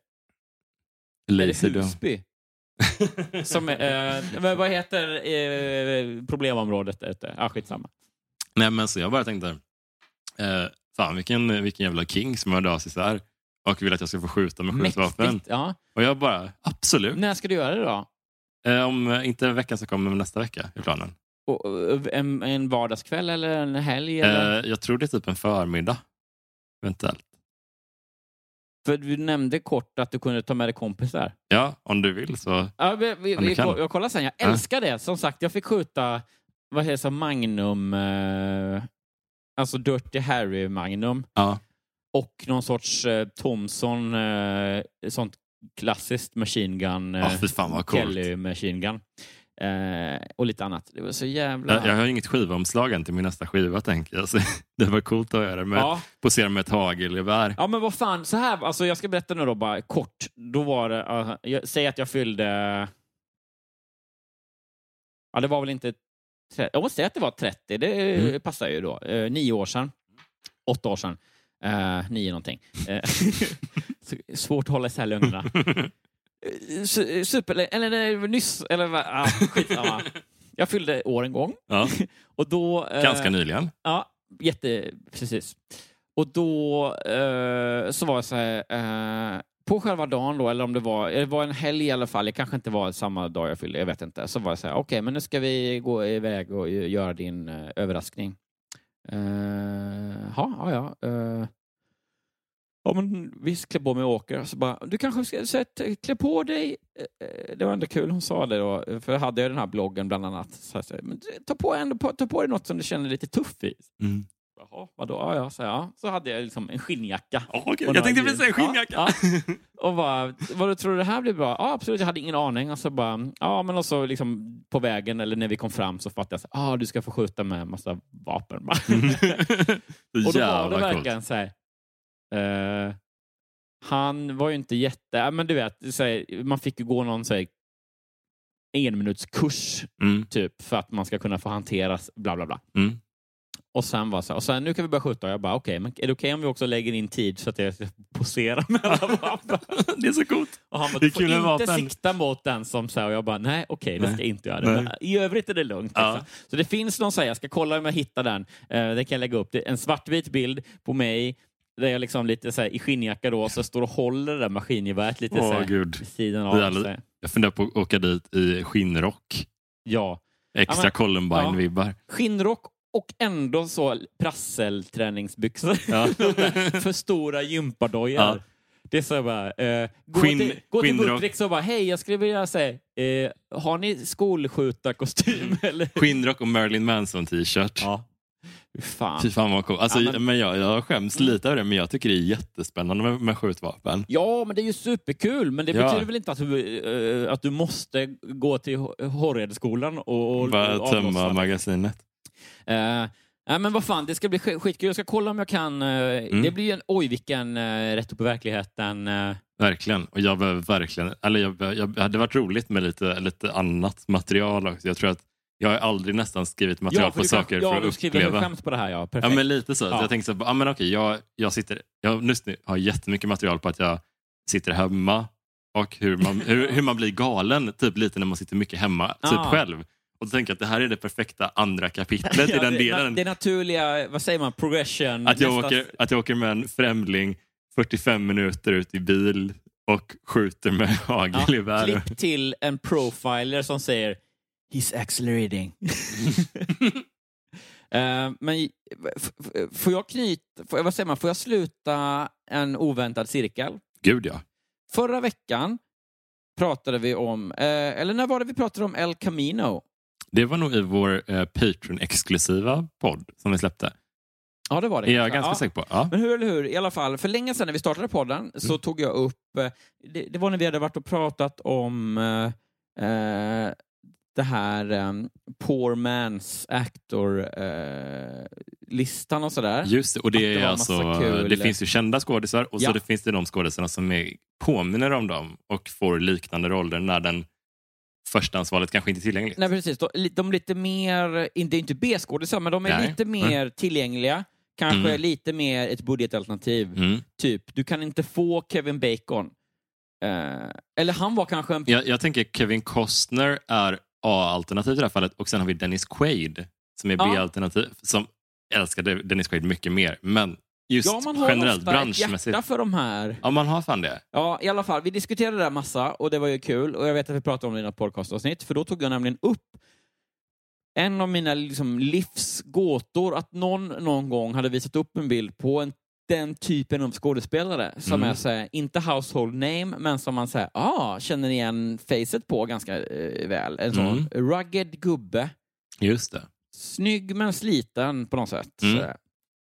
det Laser Husby? Som, eh, men vad heter eh, problemområdet där ute? Ah, skitsamma. Nej men så jag bara tänkte... Eh, fan vilken, vilken jävla king som hörde av sig så här. Och vill att jag ska få skjuta med skjutvapen. Mäktigt, ja. Och jag bara, absolut. När ska du göra det då? Eh, om inte en vecka så kommer nästa vecka i planen. Och, och, en, en vardagskväll eller en helg? Eller? Eh, jag tror det är typ en förmiddag. Eventuellt. För du nämnde kort att du kunde ta med dig kompisar. Ja, om du vill så. Ja, vi, vi, Om du vi, kan. jag kollar sen. Jag Ja. älskar det. Som sagt, jag fick skjuta vad heter det, Magnum, eh, alltså Dirty Harry Magnum. Ja. Och någon sorts eh, Thompson, eh, sånt klassiskt machine gun. Ja, fy fan vad coolt. Kelly machine gun. Eh, och lite annat. Det var så jävla... Jag, jag har inget skivomslag än till min nästa skiva, tänker jag. Så det var coolt att göra med. Ja. Posera med ett hagelgevär. Ja, men vad fan, så här, alltså jag ska berätta nu då bara kort. Då var det, uh, jag säger att jag fyllde, ja det var väl inte, trettio, jag måste säga att det var trettio, det Mm. passar ju då. Uh, nio år sedan, åtta år sedan, uh, nio någonting. Uh, svårt att hålla isär lögnerna. Uh, super, eller nej, nyss, eller vad, ah, skitsamma. Jag fyllde år en gång. Ja. Och då... Uh, Ganska nyligen. Ja, jätte, precis. Och då eh, så var det så här, eh, på själva dagen då, eller om det var, det var en helg i alla fall, det kanske inte var samma dag jag fyllde, jag vet inte. Så var det så här, okej, okay, men nu ska vi gå iväg och göra din eh, överraskning. Eh, ha, ja, ja. Eh, ja, men visst, klä på mig och åker. Så bara, du kanske ska så att, klä på dig. Eh, det var ändå kul hon sa det då, för jag hade jag den här bloggen bland annat. Så här, men ta på, ändå, ta på dig något som du känner lite tuff i. Mm. Jaha, vadå? Ja, ja, så, ja. Så hade jag liksom en skinnjacka. Oh, okay. Och Jag tänkte några precis säga skinnjacka. Ja, ja. Och bara, vad tror du det här blir bra? Ja, absolut, jag hade ingen aning. Och så bara, ja, men också liksom på vägen, eller när vi kom fram så fattade jag så ja, ah, du ska få skjuta med en massa vapen. och då var det verkligen så här, uh, han var ju inte jätte, men du vet, så här, man fick ju gå någon så här, en minuts kurs Mm. typ, för att man ska kunna få hanteras, bla bla bla. Mm. Och sen var så här, och sen nu kan vi börja skjuta. Och jag bara, okej, okay, men är det okej okay om vi också lägger in tid så att jag ska posera med alla vapen? Det är så coolt. Och han bara, Det är du får kul med inte vapen. sikta mot den som så här, och jag bara, nej, okej, okay, det ska jag inte göra. Nej. Men i övrigt är det lugnt. Ja. Liksom. Så det finns någon så här, jag ska kolla om jag hittar den. Uh, det kan jag lägga upp. Det är en svartvit bild på mig där jag liksom lite så här, i skinnjacka då, så står och håller det där maskingeväret lite Åh, så här, Gud. vid sidan Det av är alldeles- sig. Jag funderar på att åka dit i skinnrock. Ja. Extra Ja, men- Columbine-vibbar. Skinnrock och ändå så prasselträningsbyxor. Ja. För stora gympadojor. Ja. Det är så bara, eh, gå Skinn- till, gå till skinnrock. Buttricks och bara, hej, jag skulle vilja säga, eh, har ni skolskjutarkostym? Eller? Skinnrock och Marilyn Manson t-shirt. Ja. Fan. Fy fan vad cool. Alltså, Ja, men... men jag, jag skäms lite över det, men jag tycker det är jättespännande med, med skjutvapen. Ja, men det är ju superkul. Men det ja. betyder väl inte att du, uh, att du måste gå till Horredskolan och, och bara och tömma magasinet. Uh, nej, men vad fan, det ska bli skitkul. Jag ska kolla om jag kan... Uh, mm. Det blir ju en... Oj, vilken uh, rätt upp på verkligheten. Uh... Verkligen. Och jag behöver verkligen... Eller jag, jag hade varit roligt med lite, lite annat material också. Jag tror att jag har aldrig nästan skrivit material ja, på saker kan, för ja, att uppleva. Ja, du skriver skämt på det här, ja. Perfekt. Ja, men lite så. Ja. Jag tänkte så, ja men okej, jag, jag sitter... Jag just nu har jättemycket material på att jag sitter hemma och hur man, hur, hur man blir galen, typ lite när man sitter mycket hemma, typ ah. själv. Och då tänker jag att det här är det perfekta andra kapitlet ja, i den det, delen. Det naturliga, vad säger man, progression. Att jag, nästa... åker, att jag åker med en främling fyrtiofem minuter ut i bil och skjuter med hagelgevär. Ja, klipp till en profiler som säger he's accelerating. uh, men f- f- får jag knyta, får, vad säger man, får jag sluta en oväntad cirkel? Gud ja. Förra veckan pratade vi om, uh, eller när var det vi pratade om El Camino? Det var nog i vår uh, Patreon-exklusiva podd som vi släppte. Ja, det var det. Är jag ganska ja. säker på. Ja. Men hur eller hur, i alla fall, för länge sedan när vi startade podden så mm. tog jag upp, det, det var när vi hade varit och pratat om uh, uh, det här um, Poor Man's Actor-listan uh, och sådär. Just det, och det, det är alltså, kul. det finns ju kända skådisar och ja. så det finns det de skådisarna som är, påminner om dem och får liknande roller när den förstahandsvalet kanske inte är tillgängligt. Nej, precis. De, de lite mer, det är inte B-skådisar, men de är Nej. lite mer mm. tillgängliga. Kanske mm. lite mer ett budgetalternativ. Mm. Typ, du kan inte få Kevin Bacon. Uh, eller han var kanske en... Jag, jag tänker Kevin Costner är A-alternativ i det här fallet. Och sen har vi Dennis Quaid som är ja. B-alternativ. Som älskar Dennis Quaid mycket mer. Men just ja, man har generellt branschmässigt. Hjärta för de här. Ja, man har fan det. Ja, i alla fall. Vi diskuterade det där massa och det var ju kul. Och jag vet att vi pratade om det i något podcastavsnitt. För då tog jag nämligen upp en av mina liksom, livsgåtor att någon någon gång hade visat upp en bild på en, den typen av skådespelare som mm. är så här, inte household name, men som man säger, ah, känner igen facet på ganska eh, väl. En sån mm. rugged gubbe. Just det. Snygg men sliten på något sätt. Mm. Så,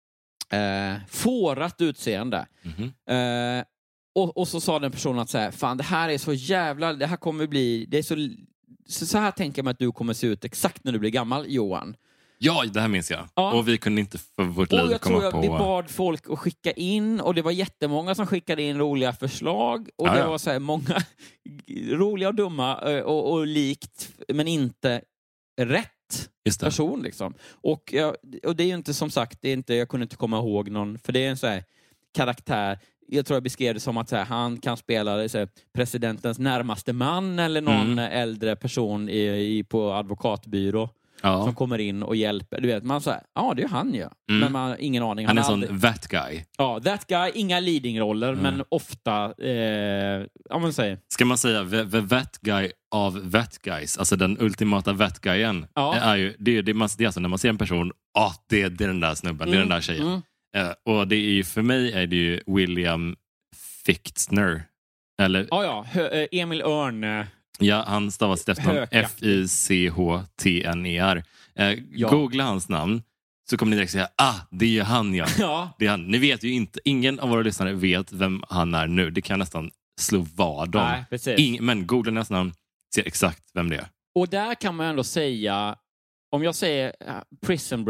eh, fårat utseende. Mm. Eh, och, och så sa den personen att så här, fan det här är så jävla, det här kommer bli, det är så Så, så här tänker man att du kommer se ut exakt när du blir gammal, Johan. Ja, det här minns jag. Ja. Och vi kunde inte för vårt och liv jag komma tror jag, på... Vi bad folk att skicka in och det var jättemånga som skickade in roliga förslag. Och ja, det ja. var så här många roliga och dumma och, och likt, men inte rätt person. Liksom. Och, jag, och det är ju inte som sagt, det är inte, jag kunde inte komma ihåg någon, för det är en så här karaktär. Jag tror jag beskrev det som att så här, han kan spela så här, presidentens närmaste man eller någon mm. äldre person i, i, på advokatbyrå ja. som kommer in och hjälper. Du vet, man säger, ja det är han ju. Ja. Mm. Men man har ingen aning. Han, han är en sån that guy. Ja, that guy. Inga leading-roller, mm. men ofta, eh, ja man säger. Ska man säga the, the that guy av that guys? Alltså den ultimata that guyen ja. är ju, det är, det, är, det är alltså när man ser en person, ja ah, det, det är den där snubben, mm. det är den där tjejen. Mm. Uh, och det är ju, för mig är det ju William Fichtner. Eller, ja, ja. Hö, Emil Örn. Ja, han stavas till efternamn F I C H T N E R. Uh, ja. Googla hans namn så kommer ni direkt säga, ah, det är ju han ja. ja. Det är han. Ni vet ju inte, ingen av våra lyssnare vet vem han är nu. Det kan nästan slå vad om. Nej, precis. Ing, men googla hans namn, ser exakt vem det är. Och där kan man ändå säga, om jag säger uh, Prison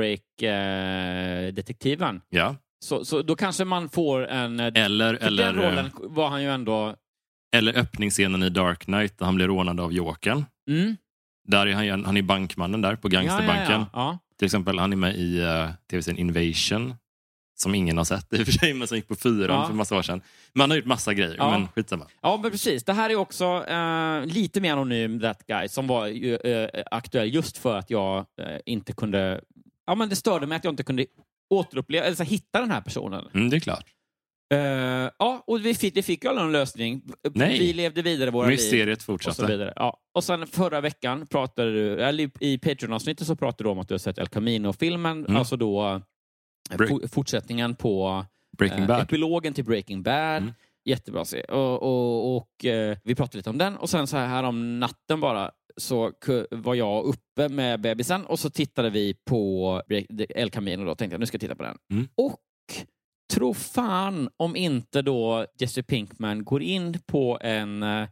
Break-detektiven, uh, ja. så, så då kanske man får en... Eller, eller, den rollen var han ju ändå... Eller öppningsscenen i Dark Knight där han blir rånad av Jokern. Mm. Där är han, han är bankmannen där på gangsterbanken. Ja, ja, ja. Ja. Till exempel, han är med i uh, tv-serien Invasion. Som ingen har sett i och för sig, men som gick på fyran ja. för massa år sedan. Men han har gjort massa grejer, ja. men skitsamma. Ja, men precis. Det här är också uh, lite mer anonym, that guy, som var uh, aktuell just för att jag uh, inte kunde... Ja, men det störde mig att jag inte kunde återuppleva, eller så hitta den här personen. Mm, det är klart. Uh, ja, och vi fick, det fick ju aldrig någon lösning. Nej. Vi levde vidare våra Mysteriet liv. fortsatte. Och så vidare. Ja. Och sen förra veckan pratade du, eller i Patreon-avsnittet så pratade du om att du har sett El Camino-filmen. Mm. Alltså då Bre- fortsättningen på Breaking uh, Bad. epilogen till Breaking Bad. Mm. jättebra serie. Och, och, och eh, vi pratade lite om den. Och sen så här, här om natten bara så var jag uppe med bebisen och så tittade vi på El Camino då. Tänkte jag, nu ska jag titta på den. Mm. Och tro fan om inte då Jesse Pinkman går in på en eh,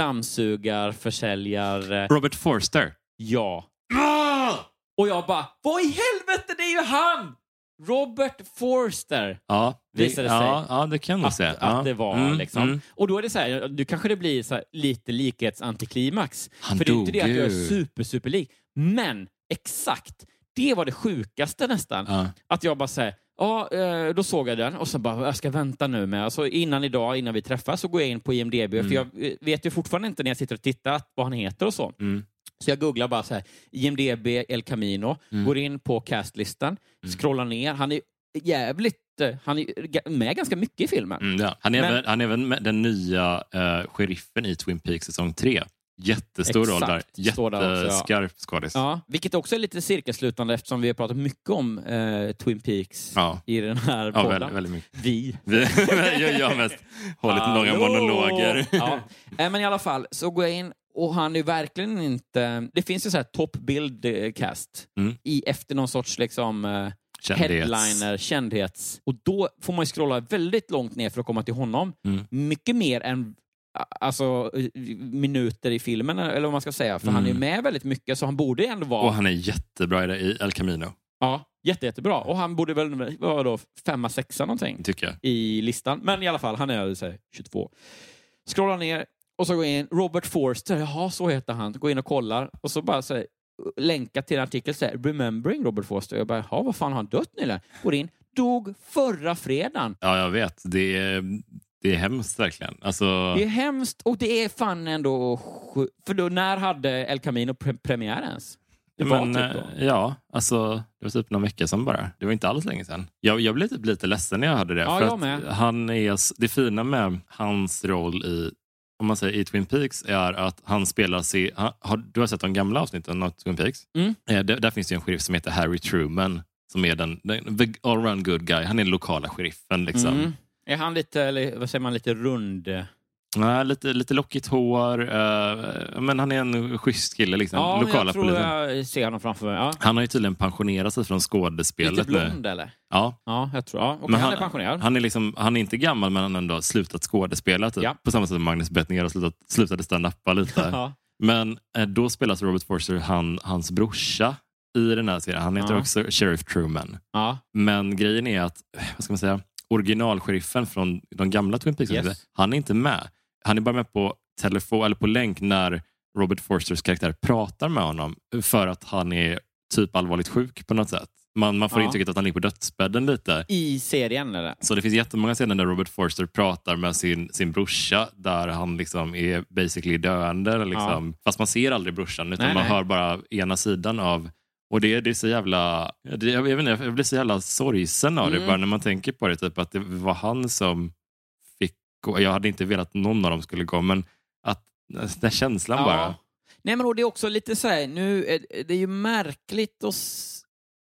dammsugarförsäljare. Robert Forster. Ja. Ah! Och jag bara, vad i helvete, det är ju han! Robert Forster. Ja, det, visade sig ja, ja, det kan man säga. Att, ja. att det var mm, liksom. Mm. Och då är det så här, du kanske det blir så här, lite likhetsantiklimax. Han För det är dog inte det att jag är ju. super, super lik. Men exakt, det var det sjukaste nästan. Ja. Att jag bara säger, ja, då såg jag den och så bara, jag ska vänta nu med. Alltså innan idag, innan vi träffas så går jag in på I M D B. Mm. För jag vet ju fortfarande inte när jag sitter och tittar vad han heter och så. Mm. Så jag googlar bara så här, I M D B El Camino, Mm. går in på castlistan, scrollar ner. Han är jävligt, han är med ganska mycket i filmen. Mm, ja. Han är Men- även, han är även den nya uh, sheriffen i Twin Peaks säsong tre. Jättestor Exakt, roll där. står där också, ja. Jätteskarp skådis. Ja, vilket också är lite cirkelslutande eftersom vi har pratat mycket om eh, Twin Peaks Ja. i den här Ja, podden. väldigt, väldigt mycket. Vi. Vi, jag, jag har mest hållit långa Hallå! monologer. Ja. Eh, men i alla fall så går jag in och han är verkligen inte... Det finns ju så här top build eh, cast Mm. i efter någon sorts liksom eh, Kändhets. headliner, kändhets. Och då får man ju scrolla väldigt långt ner för att komma till honom. Mm. Mycket mer än a- alltså minuter i filmen eller vad man ska säga. För Mm. han är ju med väldigt mycket så han borde ändå vara... Och han är jättebra i det i El Camino, Ja, jätte, jättebra. Och han borde väl vara då femma, sexa någonting tycker jag. i listan. Men i alla fall, han är så här, tjugotvå. Scrollar ner och så går jag in. Robert Forster, jaha, så heter han. Går in och kollar och så bara så här, länka till en artikel så här, Remembering Robert Forster. Jag bara, jaha, vad fan har han dött nyligen? Går in, dog förra fredagen. Ja, jag vet. Det är, det är hemskt verkligen. Alltså, Det är hemskt och det är fan ändå... sju- För då, när hade El Camino pre- premiär ens? Det var men, typ då. eh, ja, alltså det var typ någon vecka sedan bara. Det var inte alls länge sedan. Jag, jag blev typ lite ledsen när jag hörde det. Ja, för jag att med. Han är, det fina med hans roll i, om man säger i Twin Peaks, är att han spelar sig... Han, har, du har sett de gamla avsnitten av Twin Peaks? Mm. Eh, där, där finns det en sheriff som heter Harry Truman, som är den, den the all-round good guy. Han är den lokala sheriffen liksom. Mm. Är han lite, eller vad säger man, lite rund? Ja, lite, lite lockigt hår, eh, men han är en schysst kille liksom. Ja, Lokala jag tror polisen. jag ser honom framför mig. Ja. Han har ju tydligen pensionerat sig från skådespelet Lite nu. blond eller? Ja. Ja, jag tror. Ja. Okej, Men han, är pensionerad. Han är, liksom, han är inte gammal, men han har ändå slutat skådespela. Typ. Ja. På samma sätt som Magnus Bettner har slutat, slutade stand-uppa lite. Ja. Men eh, då spelas Robert Forster han, hans brorsa i den här serien. Han heter Ja. också Sheriff Truman. Ja. Men grejen är att, vad ska man säga, originalsheriffen från de gamla Twin Peaks, Yes. han är inte med. Han är bara med på telefon eller på länk när Robert Forsters karaktär pratar med honom, för att han är typ allvarligt sjuk på något sätt. Man, man får Ja. intrycket att han ligger på dödsbädden lite. I serien eller? Så det finns jättemånga scener där Robert Forster pratar med sin, sin brorsa, där han liksom är basically döende. Liksom. Ja. Fast man ser aldrig brorsan, utan Nej, man nej. hör bara ena sidan av... Och det, det är så jävla... Det, jag, vet inte, jag blir så jävla sorgsen av det, Mm. bara när man tänker på det. Typ att det var han som fick gå. Jag hade inte velat att någon av dem skulle gå, men att den känslan bara... Nej, men och det är också lite så här, nu är det är ju märkligt att s-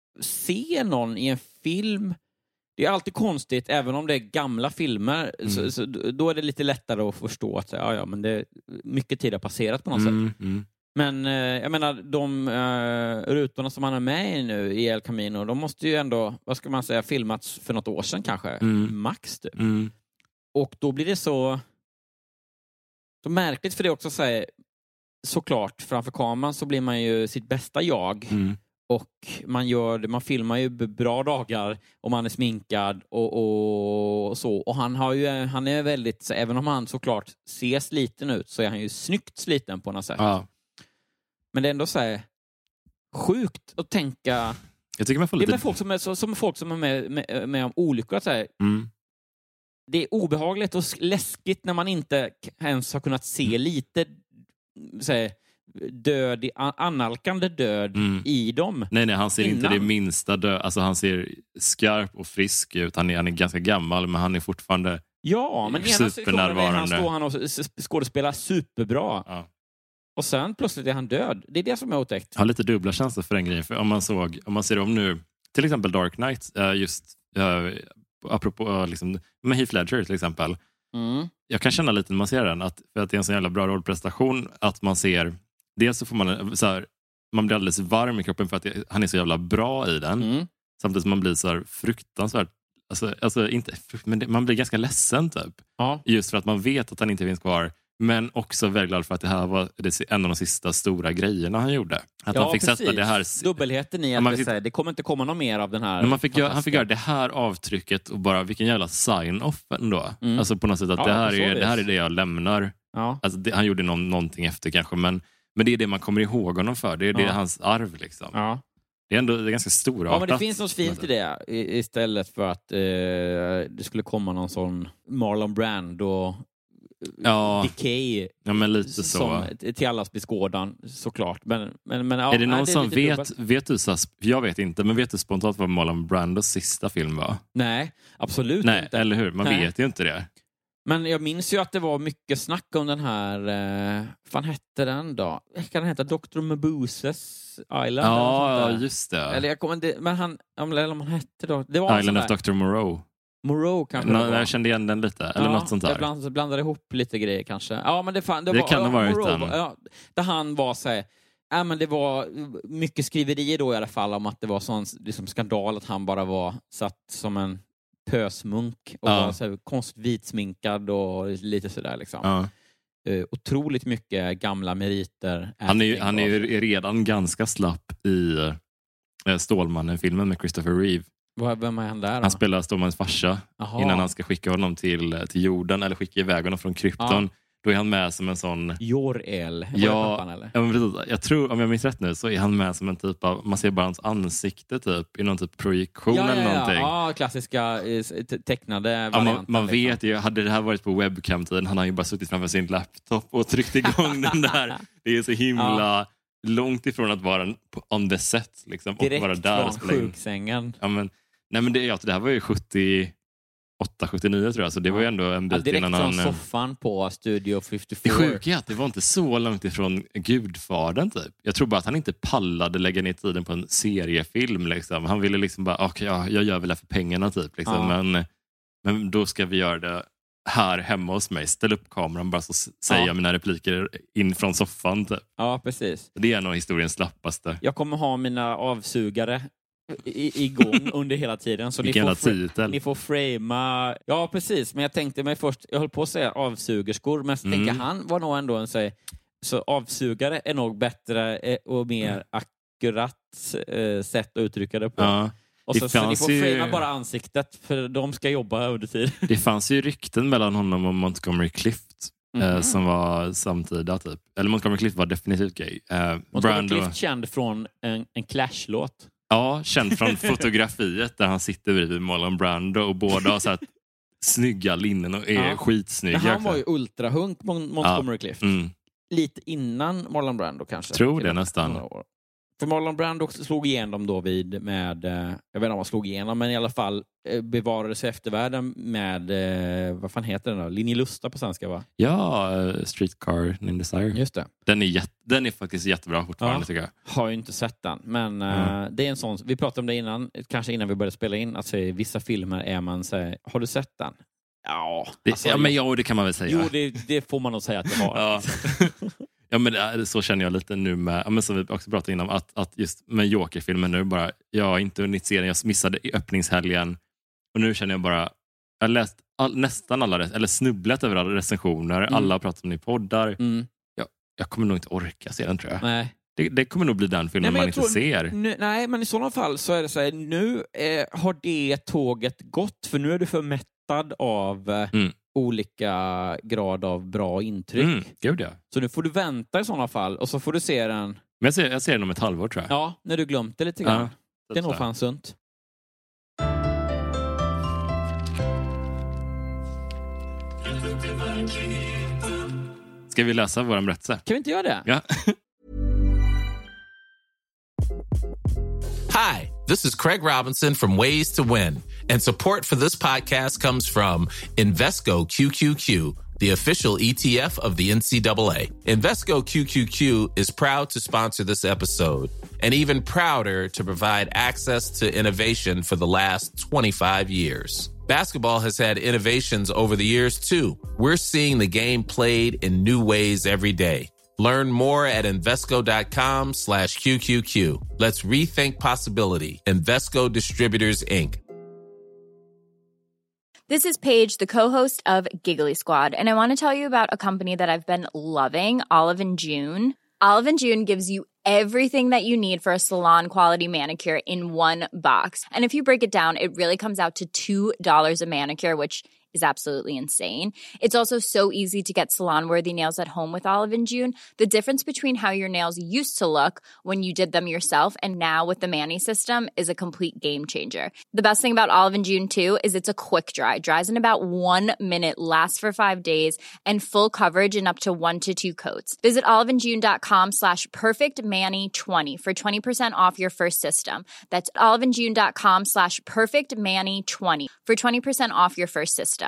se någon i en film. Det är alltid konstigt, även om det är gamla filmer, Mm. så, så då är det lite lättare att förstå att ja, ja, men det, mycket tid har passerat på något sätt. Mm, mm. Men eh, jag menar, de eh, rutorna som han är med i nu i El Camino, de måste ju ändå, vad ska man säga, filmats för något år sedan kanske. Mm. Max typ. Mm. Och då blir det så, så märkligt, för det är också så här, såklart, framför kameran så blir man ju sitt bästa jag. Mm. Och man gör det, man filmar ju b- bra dagar och man är sminkad och, och, och så. Och han har ju, han är väldigt, så även om han såklart ser sliten ut, så är han ju snyggt sliten på något sätt. Ja. Men det är ändå så här sjukt att tänka. Jag tycker man får Det är lite... med folk som är, så, som folk som är med, med, med om olyckor. Så här. Mm. Det är obehagligt och läskigt när man inte ens har kunnat se lite så här, död, i- analkande död Mm. i dem. Nej, nej, han ser inte Innan. det minsta dö. Alltså han ser skarp och frisk ut. Han är, han är ganska gammal, men han är fortfarande... Ja, men ena sektionen är han Supernärvarande. står han och s- s- skådespelar superbra. Ja. Och sen plötsligt är han död. Det är det som är otäckt. Jag har lite dubbla känslor för den grejen. För om man såg, om man ser om nu, till exempel Dark Knight, eh, just eh, apropå eh, liksom, med Heath Ledger till exempel. Mm. Jag kan känna lite när man ser den, att, för att det är en så jävla bra rollprestation, att man ser, dels så får man så här, man blir alldeles varm i kroppen för att det, han är så jävla bra i den. Mm. Samtidigt som man blir så här fruktansvärt, alltså, alltså inte, men det, man blir ganska ledsen typ. Ja. Just för att man vet att han inte finns kvar. Men också väldigt glad för att det här var det, en av de sista stora grejerna han gjorde. Att Ja, han fick precis. sätta det här... Dubbelheten i att man det, fick, säger, det kommer inte komma någon mer av den här... men man fick göra, han fick göra det här avtrycket och bara vilken jävla sign-off ändå. Mm. Alltså på något sätt att Ja, det, här så är, vis. det här är det jag lämnar. Ja. Alltså det, han gjorde någon, någonting efter kanske, men, men det är det man kommer ihåg honom för. Det är, det är Ja. hans arv liksom. Ja. Det är ändå det är ganska stora. Ja, men det finns något fint i det i, istället för att eh, det skulle komma någon sån Marlon Brando Ja. decay Ja, men lite så. som, till allas beskådan såklart. Men, men, men, ja, är det någon nej, det är som lite vet, dubbelt. vet du så, jag vet inte, men vet du spontant vad Marlon Brandos sista film var? Nej, absolut Nej, inte. eller hur? Man Nej. vet ju inte det. Men jag minns ju att det var mycket snack om den här, eh, vad fan hette den då? Kan den heta doktor Mabuse Island? Ja, eller något sånt ja, där? just det. Eller jag kommer inte, men han, eller om han hette då. Det var en Island sån of där. doktor Moreau. Moreau kanske Nå, det var. jag kände igen den lite, eller Ja, något sånt där. Jag bland, blandade ihop lite grejer kanske. Ja, men det, fan, det, Det var, kan ha ja, varit Moreau, den. ja, där han var så här, ja, men det var mycket skriverier då i alla fall om att det var sån liksom, skandal att han bara var satt som en pösmunk och Ja. var så här, konstigt vitsminkad och lite sådär liksom. Ja. Uh, otroligt mycket gamla meriter. Han är ju han är ju redan ganska slapp i uh, Stålmannen-filmen med Christopher Reeve. Vad, vem är han där då? Han spelar Stålmannens farsa. Aha. Innan han ska skicka honom till, till jorden eller skicka iväg honom från krypton. Ja. Då är han med som en sån... Jor-El. Var det Ja, pappan, eller? ja men precis. Jag tror, om jag minns rätt nu, så är han med som en typ av... Man ser bara hans ansikte typ i någon typ projektion Ja, eller ja, någonting. ja. Ja, klassiska eh, te- tecknade Ja, man, varianten. man liksom. vet ju, hade det här varit på webcam-tiden, han har ju bara suttit framför sin laptop och tryckt igång den där. Det är så himla långt ifrån att vara på- on the set. Liksom, Direkt och vara där och från spela in. sjuksängen. Ja, men, nej, men det, ja, det här var ju sjuttioåtta sjuttionio tror jag, så det var ju ändå en Ja, bit direkt innan från han... soffan på Studio Det femtiofyra. sjuka är att det var inte så långt ifrån Gudfadern typ. Jag tror bara att han inte pallade lägga ner tiden på en seriefilm. Liksom. Han ville liksom bara, okej, okay, ja, jag gör väl det för pengarna typ. Liksom. Ja. Men, men då ska vi göra det här hemma hos mig. Ställ upp kameran bara så s- säger jag mina repliker in från soffan typ. Ja, precis. Det är nog historiens slappaste. Jag kommer ha mina avsugare i, igång under hela tiden. Så ni Vilken får, jävla fra- titel. ni får framea... Ja, precis. Men jag tänkte mig först... Jag höll på att säga avsugerskor, men så Mm. tänker jag, han var nog ändå en så, så avsugare är nog bättre eh, och mer akkurat eh, sätt att uttrycka det på. Ja. Och Det så, så ni fanns får ju- framea bara ansiktet, för de ska jobba under tid. Det fanns ju rykten mellan honom och Montgomery Clift. eh, Mhm. Som var samtida typ. Eller Montgomery Clift var definitivt gay. Eh, Och Brando, Clift känd från en, en Clash-låt. ja, känd från fotografiet där han sitter bredvid Marlon Brando och båda har så här snygga linnen och är Ja. skitsnygga. Men han också. var ju ultrahunk, Mon- Montgomery Clift. Mm. Lite innan Marlon Brando kanske. Tror det nästan. Några år. För Marlon Brando slog igenom då vid med, eh, jag vet inte om han slog igenom, men i alla fall eh, bevarade sig eftervärlden med, eh, vad fan heter den då? Linje Lusta på svenska, va? Ja, uh, Streetcar Named Desire. Just det. Den är, jätte, den är faktiskt jättebra fortfarande Ja. tycker jag. Har ju inte sett den, men eh, Mm. det är en sån, vi pratade om det innan, kanske innan vi började spela in, att säga, vissa filmer är man säger, har du sett den? Ja, Det, alltså, ja, men ja, det kan man väl säga. Jo, det, det får man nog säga att det har. Ja. Ja, men det är, så känner jag lite nu med, ja, men som vi också pratade innan, att, att just med Joker-filmen nu bara, jag har inte hunnit se den, jag missade i öppningshelgen och nu känner jag bara, jag har läst all, nästan alla, eller snubblat över alla recensioner, Mm. alla har pratat om det i poddar, Mm. jag, jag kommer nog inte orka se den tror jag. Nej. Det, det kommer nog bli den filmen Nej, men man jag inte tror- ser. Nu, nej, men i sådana fall så är det så här, nu eh, har det tåget gått, för nu är du för mättad av eh, Mm. olika grad av bra intryck. Mm, gud ja. Så nu får du vänta i sådana fall, och så får du se den, Men jag ser, jag ser den om ett halvår tror jag. ja, när du glömt det lite grann. Ja, det är nog så. fan sunt. Ska vi läsa vår berättelse? Kan vi inte göra det? Ja. Hi, this is Craig Robinson from Ways to Win, and support for this podcast comes from Invesco Q Q Q, the official E T F of the N C double A. Invesco Q Q Q is proud to sponsor this episode and even prouder to provide access to innovation for the last twenty-five years. Basketball has had innovations over the years, too. We're seeing the game played in new ways every day. Learn more at Invesco.com slash QQQ. Let's rethink possibility. Invesco Distributors, Incorporated. This is Paige, the co-host of Giggly Squad, and I want to tell you about a company that I've been loving, Olive and June. Olive and June gives you everything that you need for a salon-quality manicure in one box. And if you break it down, it really comes out to two dollars a manicure, which is absolutely insane. It's also so easy to get salon-worthy nails at home with Olive and June. The difference between how your nails used to look when you did them yourself and now with the Mani system is a complete game changer. The best thing about Olive and June, too, is it's a quick dry. Dries in about one minute, lasts for five days, and full coverage in up to one to two coats. Visit oliveandjune.com slash perfectmani20 for twenty percent off your first system. That's oliveandjune.com slash perfectmani20 for twenty percent off your first system.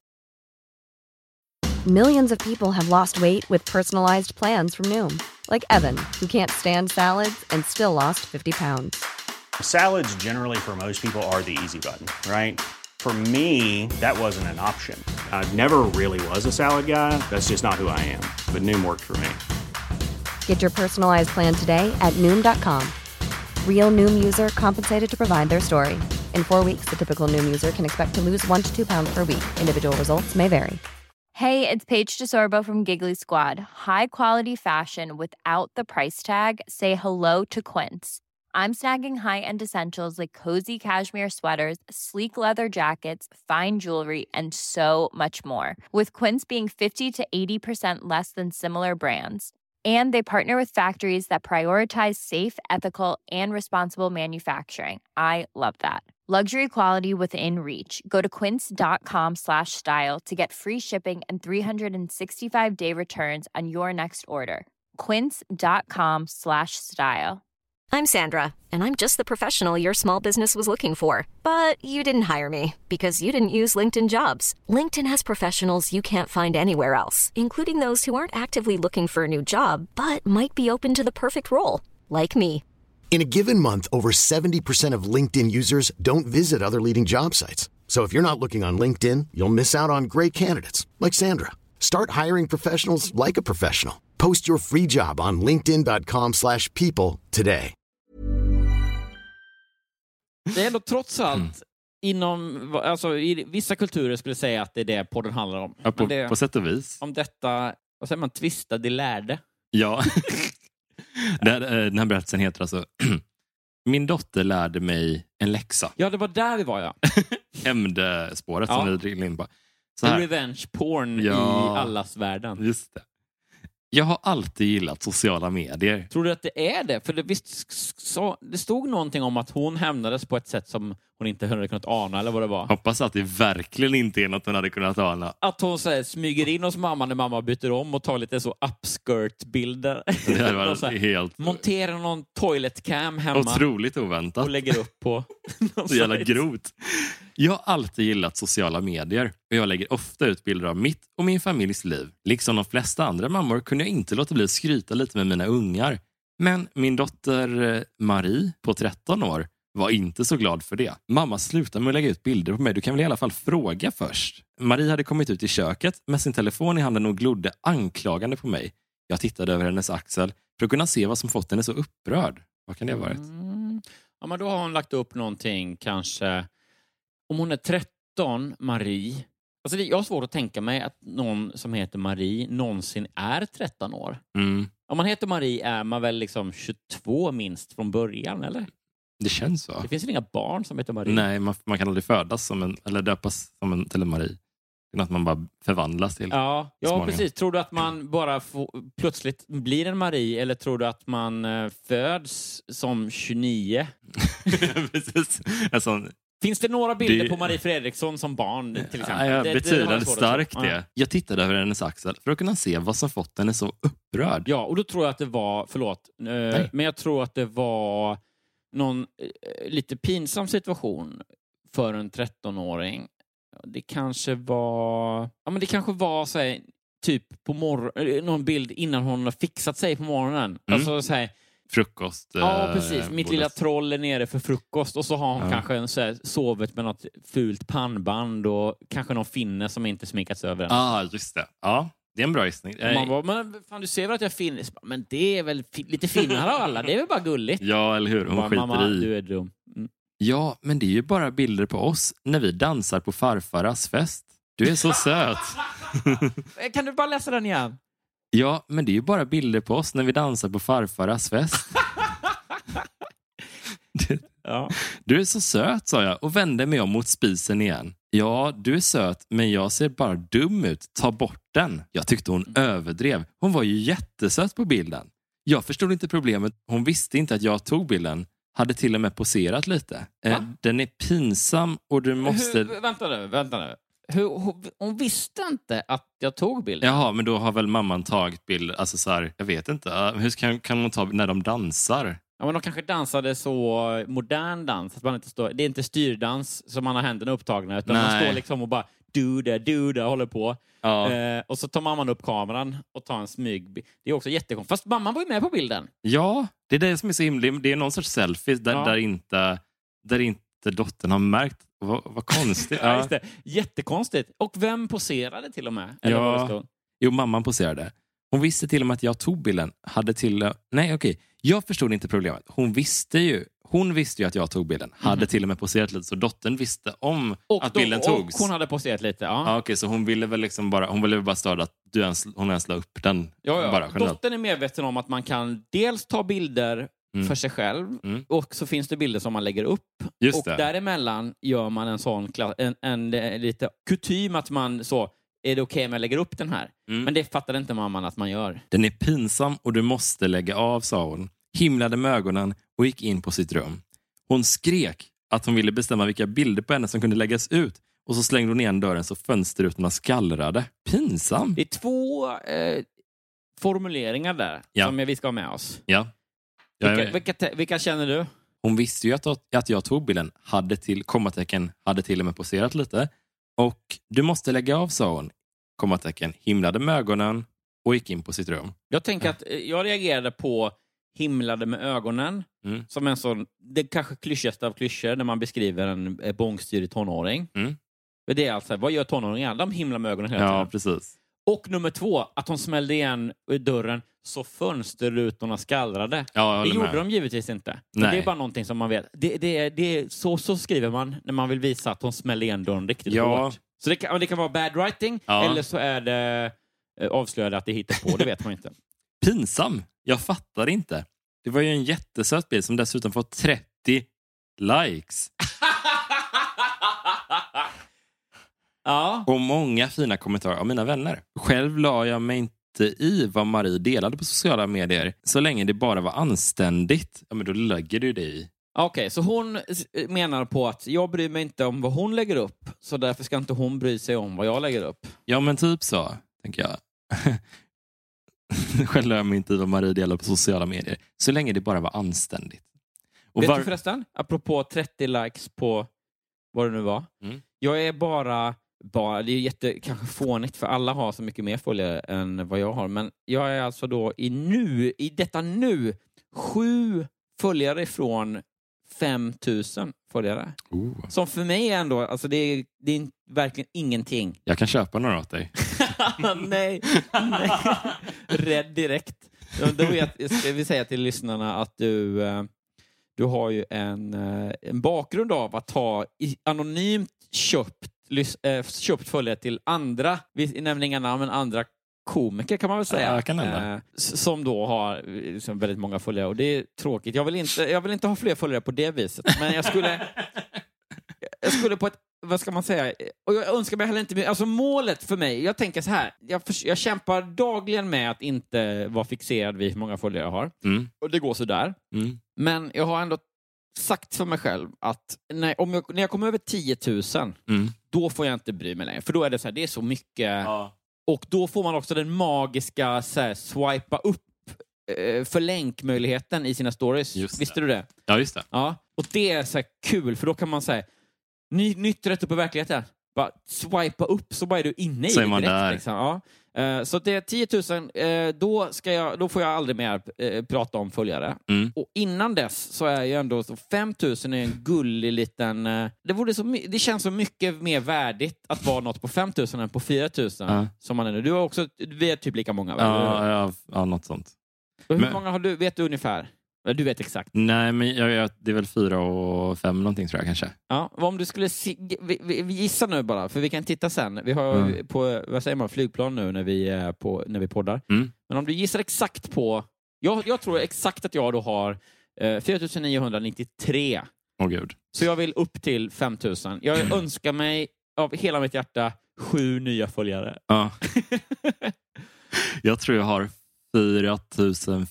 Millions of people have lost weight with personalized plans from Noom. Like Evan, who can't stand salads and still lost fifty pounds. Salads generally for most people are the easy button, right? For me, that wasn't an option. I never really was a salad guy. That's just not who I am. But Noom worked for me. Get your personalized plan today at Noom dot com. Real Noom user compensated to provide their story. In four weeks, the typical Noom user can expect to lose one to two pounds per week. Individual results may vary. Hey, it's Paige DeSorbo from Giggly Squad. High quality fashion without the price tag. Say hello to Quince. I'm snagging high-end essentials like cozy cashmere sweaters, sleek leather jackets, fine jewelry, and so much more. With Quince being fifty to eighty percent less than similar brands. And they partner with factories that prioritize safe, ethical, and responsible manufacturing. I love that. Luxury quality within reach. Go to quince.com slash style to get free shipping and three sixty-five day returns on your next order. Quince.com slash style. I'm Sandra, and I'm just the professional your small business was looking for. But you didn't hire me because you didn't use LinkedIn Jobs. LinkedIn has professionals you can't find anywhere else, including those who aren't actively looking for a new job, but might be open to the perfect role, like me. In a given month, over seventy percent of LinkedIn users don't visit other leading job sites. So if you're not looking on LinkedIn, you'll miss out on great candidates like Sandra. Start hiring professionals like a professional. Post your free job on linkedin.com slash people today. Det är ändå trots allt mm. inom, alltså i vissa kulturer skulle jag säga att det är det podden handlar om. Ja, på, det, på sätt och vis. Om detta, vad säger man, tvista de lärde. Ja. Den här berättelsen heter alltså Min dotter lärde mig en läxa. Ja, det var där vi var, ja. Hämndspåret ja. Som vi drillade in på. Så här. Revenge porn ja. I allas världen. Just det. Jag har alltid gillat sociala medier. Tror du att det är det? För det, visst, så, det stod någonting om att hon hämnades på ett sätt som hon inte hade kunnat ana, eller vad det var. Hoppas att det verkligen inte är något hon hade kunnat ana. Att hon så här, smyger in hos mamma när mamma byter om och tar lite så upskirt-bilder. Det var här, helt... Monterar någon toilet cam hemma. Otroligt oväntat. Och lägger upp på... Så jävla grovt. Jag har alltid gillat sociala medier. Och jag lägger ofta ut bilder av mitt och min familjs liv. Liksom de flesta andra mammor kunde jag inte låta bli att skryta lite med mina ungar. Men min dotter Marie på tretton år var inte så glad för det. Mamma, sluta med att lägga ut bilder på mig. Du kan väl i alla fall fråga först. Marie hade kommit ut i köket med sin telefon i handen och glodde anklagande på mig. Jag tittade över hennes axel för att kunna se vad som fått henne så upprörd. Vad kan det ha varit? Mm. Ja, men då har hon lagt upp någonting kanske... Om hon är tretton, Marie... Alltså det, jag har svårt att tänka mig att någon som heter Marie någonsin är tretton år. Mm. Om man heter Marie är man väl liksom tjugotvå minst från början, eller? Det känns så. Det finns ju inga barn som heter Marie. Nej, man, man kan aldrig födas som en, eller döpas som en, till en Marie. Det är något man bara förvandlas till. Ja, ja precis. Tror du att man bara får, plötsligt blir en Marie, eller tror du att man eh, föds som tjugonio? Precis. En sån... Finns det några bilder det... på Marie Fredriksson som barn till exempel? Ja, jag betyder starkt det. Ja. Jag tittade över hennes axel för att kunna se vad som fått henne så upprörd. Ja, och då tror jag att det var, förlåt, eh, men jag tror att det var någon eh, lite pinsam situation för en trettonåring. det kanske var... Ja, men det kanske var så här, typ på morgon, någon bild innan hon har fixat sig på morgonen. Mm. Alltså så här, frukost. Ja, precis. Mitt bordet. lilla troll är nere för frukost och så har hon ja. kanske en, så här, sovit med något fult pannband och kanske någon finne som inte sminkats över den. Ja, ah, just det. Ja, det är en bra gissning. Man bara, men fan, du ser väl att jag finnes? Men det är väl fi- lite finare av alla. Det är väl bara gulligt. Ja, eller hur? Hon bara, skiter mamma, i. Du är dum. Mm. Ja, men det är ju bara bilder på oss när vi dansar på farfaras fest. Du är så söt. Kan du bara läsa den igen? Ja, men det är ju bara bilder på oss när vi dansar på farfaras fest. Ja. Du är så söt, sa jag och vände mig om mot spisen igen. Ja, du är söt, men jag ser bara dum ut. Ta bort den. Jag tyckte hon överdrev. Hon var ju jättesöt på bilden. Jag förstod inte problemet. Hon visste inte att jag tog bilden. Hade till och med poserat lite. Eh, den är pinsam och du måste... Hur, vänta nu, vänta nu. Hur, hon, hon visste inte att jag tog bilden. Jaha, men då har väl mamman tagit bild. Alltså så här, jag vet inte. Hur kan, kan hon ta när de dansar? Ja, men de kanske dansade så modern dans. Att man inte står, det är inte styrdans som man har händerna upptagna. Utan Nej. man står liksom och bara duda, duda, håller på. Ja. Eh, och så tar mamman upp kameran och tar en smyg. Det är också jättekonstigt. Fast mamman var ju med på bilden. Ja, det är det som är så himligt. Det är någon sorts selfie där, Ja. där, inte, där inte dottern har märkt. Vad, vad konstigt. Ja, just det. Jättekonstigt. Och vem poserade till och med? Eller Ja. vad det stod? Jo, mamman poserade. Hon visste till och med att jag tog bilden. Hade till... Nej, okej. Jag förstod inte problemet. Hon visste ju Hon visste ju att jag tog bilden. Hade Mm. till och med poserat lite. Så dottern visste om Och att då, bilden togs. Och hon hade poserat lite, ja. Ja, okej, så hon ville väl liksom bara... Hon ville väl bara störa att du ens, hon ens la upp den. Ja, ja. Bara generellt. Dottern är medveten om att man kan dels ta bilder Mm. för sig själv Mm. och så finns det bilder som man lägger upp. Just och det. däremellan gör man en sån kla- en, en, en lite kutym att man så, är det okej om jag lägger upp den här? Mm. Men det fattade inte mamman att man gör. Den är pinsam och du måste lägga av, sa hon. Himlade med ögonen och gick in på sitt rum. Hon skrek att hon ville bestämma vilka bilder på henne som kunde läggas ut. Och så slängde hon igen dörren så fönsterrutorna skallrade. Pinsam. Det är två eh, formuleringar där Ja. som vi ska ha med oss. Ja. Ja, Vilka, jag- vilka, te- vilka känner du? Hon visste ju att, att jag tog bilden. Hade till, kommatecken, hade till och med poserat lite. Och du måste lägga av, sa hon. Kommatecken, himlade med ögonen och gick in på sitt rum. Jag tänker att eh, jag reagerade på himlade med ögonen Mm. som en sån, det kanske klyschigaste av klyschor när man beskriver en eh, bångstyrig tonåring. Mm. Men det är alltså, vad gör tonåringar? De himlar med ögonen hela Ja, tiden. precis. Och nummer två, att hon smällde igen dörren så fönsterrutorna skallrade. Ja, jag Det håller gjorde med. de givetvis inte. Men Nej. det är bara någonting som man vet. Det, det, är, det är, så, så skriver man när man vill visa att hon smällde igen dörren riktigt Ja. hårt. Så det kan, det kan vara bad writing, Ja. eller så är det eh, avslöjade att det hittar på. Det vet man inte. Pinsam. Jag fattar inte. Det var ju en jättesöt bild som dessutom fått trettio likes. Ja. Och många fina kommentarer av mina vänner. Själv la jag mig inte i vad Marie delade på sociala medier. Så länge det bara var anständigt. Ja, men då lägger du det i. Okej, så hon s- menar på att jag bryr mig inte om vad hon lägger upp, så därför ska inte hon bry sig om vad jag lägger upp. Ja, men typ så, tänker jag. Själv la jag mig inte i vad Marie delade på sociala medier. Så länge det bara var anständigt. Och Vet var... du förresten, apropå trettio likes på vad det nu var. Mm. Jag är bara, bara, det är jätte, kanske fånigt för alla har så mycket mer följare än vad jag har. Men jag är alltså då i nu, i detta nu, sju följare från fem tusen följare. Oh. Som för mig är ändå, alltså det är, det är verkligen ingenting. Jag kan köpa några åt dig. nej, nej. Rädd direkt. Då vet, ska vi säga till lyssnarna att du, eh, du har ju en, eh, en bakgrund av att ha i- anonymt köpt, lys, eh, köpt följare till andra, vi nämner inga namn, men andra komiker kan man väl säga. Ja, jag kan nämna. eh, s- som då har eh, liksom väldigt många följare. Och det är tråkigt. Jag vill inte, jag vill inte ha fler följare på det viset. Men jag skulle... Jag skulle på ett, vad ska man säga, och jag önskar mig heller inte mer, alltså målet för mig, jag tänker så här, jag, förs- jag kämpar dagligen med att inte vara fixerad vid hur många följare jag har, Mm. och det går så där. Mm. Men jag har ändå sagt för mig själv att när, om jag, när jag kommer över tio tusen, Mm. då får jag inte bry mig längre, för då är det så här, det är så mycket, Ja. och då får man också den magiska så här, swipa upp eh, för länkmöjligheten i sina stories. Just det. Visste du det? Ja, just det. Ja, och det är så här kul, för då kan man säga ny, nytt rätt upp i verkligheten. bara swipa upp så bara är du inne i så det är man direkt. där. Liksom. Ja. Uh, så det är tio tusen, uh, då, ska jag, då får jag aldrig mer uh, prata om följare. Mm. Och innan dess så är ju ändå så fem tusen är en gullig liten... Uh, det, vore så my- det känns så mycket mer värdigt att vara något på fem tusen än på fyra tusen. Ja. Som man är nu. Du har också, vi är typ lika många. Väl? Ja, ja, ja, något sånt. Och hur Men- många har du, vet du ungefär? Du vet exakt. Nej, men jag, jag, det är väl fyra och fem någonting tror jag kanske. Ja, om du skulle se, vi, vi, vi gissar nu bara, för vi kan titta sen. Vi har Mm. på, vad säger man, flygplan nu när vi är på, när vi poddar. Mm. Men om du gissar exakt på, jag, jag tror exakt att jag då har eh, fyra tusen niohundranittiotre. Åh gud. Så jag vill upp till fem tusen. Jag Mm. önskar mig av hela mitt hjärta sju nya följare. Ja. Jag tror jag har fyra tusen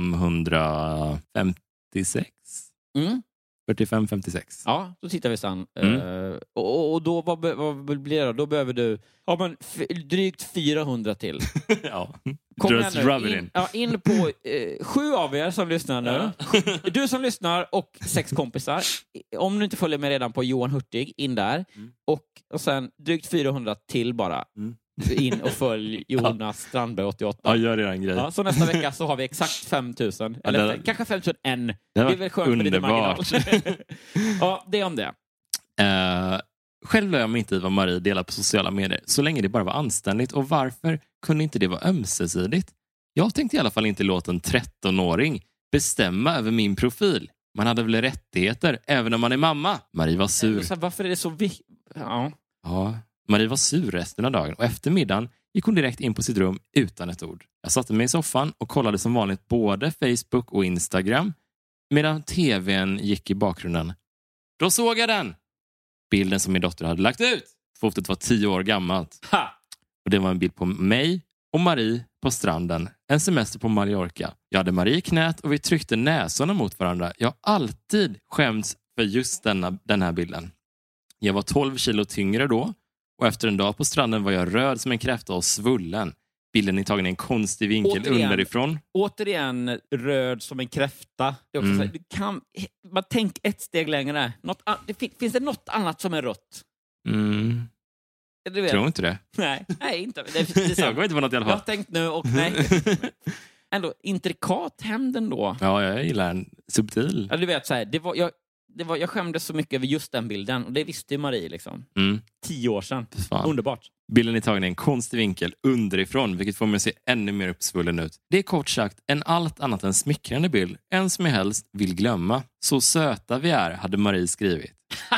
femhundrafemtiosex. Mm. fyrtiofem femtiosex. Ja, då tittar vi sen. Mm. Uh, och, och då, vad, be- vad blir det då? Då behöver du ja, men f- drygt fyrahundra till. Ja. Kom Just igen rub nu. it In, in. ja, in på eh, sju av er som lyssnar nu. Du som lyssnar och sex kompisar. Om du inte följer med redan på Johan Hurtig, in där. Mm. Och, och sen drygt fyrahundra till bara. Mm. In och följ Jonas Strandberg åttioåtta. Ja, gör det en grej. Ja, så nästa vecka så har vi exakt fem tusen. Eller Ja, det- f- kanske fem tusen en. Det Det var är väl skönt med lite marginal. underbart. Ja, det är om det. Uh, själv lär jag mig inte i vad Marie delar på sociala medier så länge det bara var anständigt. Och varför kunde inte det vara ömsesidigt? Jag tänkte i alla fall inte låta en trettonåring bestämma över min profil. Man hade väl rättigheter även om man är mamma. Marie var sur. Så här, varför är det så viktigt? Ja. Ja, Marie var sur resten av dagen och efter middagen gick hon direkt in på sitt rum utan ett ord. Jag satte mig i soffan och kollade som vanligt både Facebook och Instagram medan tvn gick i bakgrunden. Då såg jag den! Bilden som min dotter hade lagt ut. Fotot var tio år gammalt. Ha! Och det var en bild på mig och Marie på stranden. En semester på Mallorca. Jag hade Marie i knät och vi tryckte näsorna mot varandra. Jag har alltid skämts för just denna, den här bilden. Jag var tolv kilo tyngre då. Och efter en dag på stranden var jag röd som en kräfta och svullen. Bilden är tagen i en konstig vinkel Återigen. underifrån. Återigen röd som en kräfta. Det är också Mm. så här, du kan, man tänk ett steg längre. Något, an- det fin- finns det något annat som är rött? Mm, Du vet. tror inte det. Nej, nej, inte. Det, är- det är Jag sant. går inte på något i alla Jag har fall. tänkt nu och nej. Ändå intrikat hämnd ändå. Ja, jag gillar en subtil. Ja, du vet, så här, det var, jag, det var, jag skämdes så mycket över just den bilden. Och det visste ju Marie liksom. Mm, Tio år sedan. fan. Underbart. Bilden är tagen i en konstig vinkel underifrån, vilket får mig att se ännu mer uppsvullen ut. Det är kort sagt en allt annat än smickrande bild, en som jag helst vill glömma. Så söta vi är, hade Marie skrivit.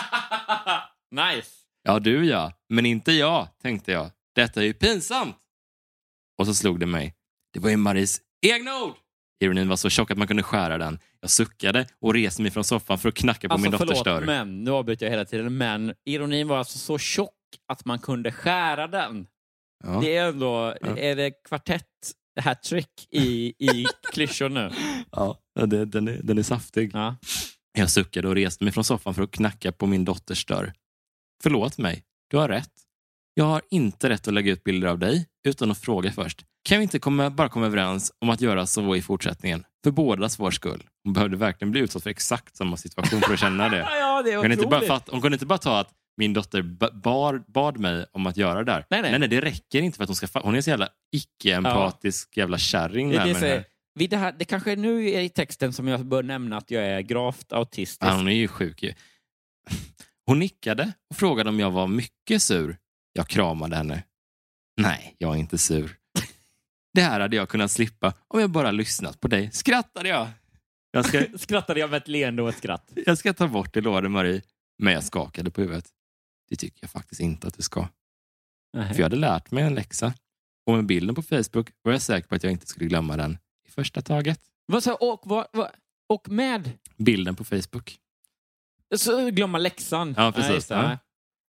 Nice. Ja, du ja, men inte jag, tänkte jag. Detta är ju pinsamt. Och så slog det mig. Det var ju Maries egna ord. Ironin var så tjock att man kunde skära den. Jag suckade och reste mig från soffan för att knacka på Alltså min dotters förlåt, dörr. men nu avbryter jag hela tiden. Men ironin var alltså så tjock att man kunde skära den. Ja. Det är ändå, Ja. är det kvartett hattrick i, i klyschor nu? Ja, det, den, är, den är saftig. Ja. Jag suckade och reste mig från soffan för att knacka på min dotters dörr. Förlåt mig, du har rätt. Jag har inte rätt att lägga ut bilder av dig utan att fråga först. Kan vi inte komma, bara komma överens om att göra så i fortsättningen? För bådas vår skull. Hon behövde verkligen bli utsatt för exakt samma situation för att känna det. Ja, det är Hon kunde, inte bara otroligt. fatta, hon kunde inte bara ta att min dotter ba- bar, bad mig om att göra det där. Nej, nej. nej, nej, det räcker inte för att hon ska fa- Hon är så jävla icke-empatisk jävla kärring. Det, där det, med är det så, här. vi det, här, det kanske är nu är i texten som jag bör nämna att jag är gravt autistisk. Ja, hon är ju sjuk ju. Hon nickade och frågade om jag var mycket sur. Jag kramade henne. Nej, jag är inte sur. Det här hade jag kunnat slippa om jag bara lyssnat på dig. Skrattade jag. Jag ska, Skrattade jag med ett leende och ett skratt. jag ska ta bort det, lovade Marie. Men jag skakade på huvudet. Det tycker jag faktiskt inte att du ska. Nej. För jag hade lärt mig en läxa. Och med bilden på Facebook var jag säker på att jag inte skulle glömma den i första taget. Vad sa och, vad, vad, och med? Bilden på Facebook. Så glömma läxan. Ja, precis. Nej, just det. Ja. Nej.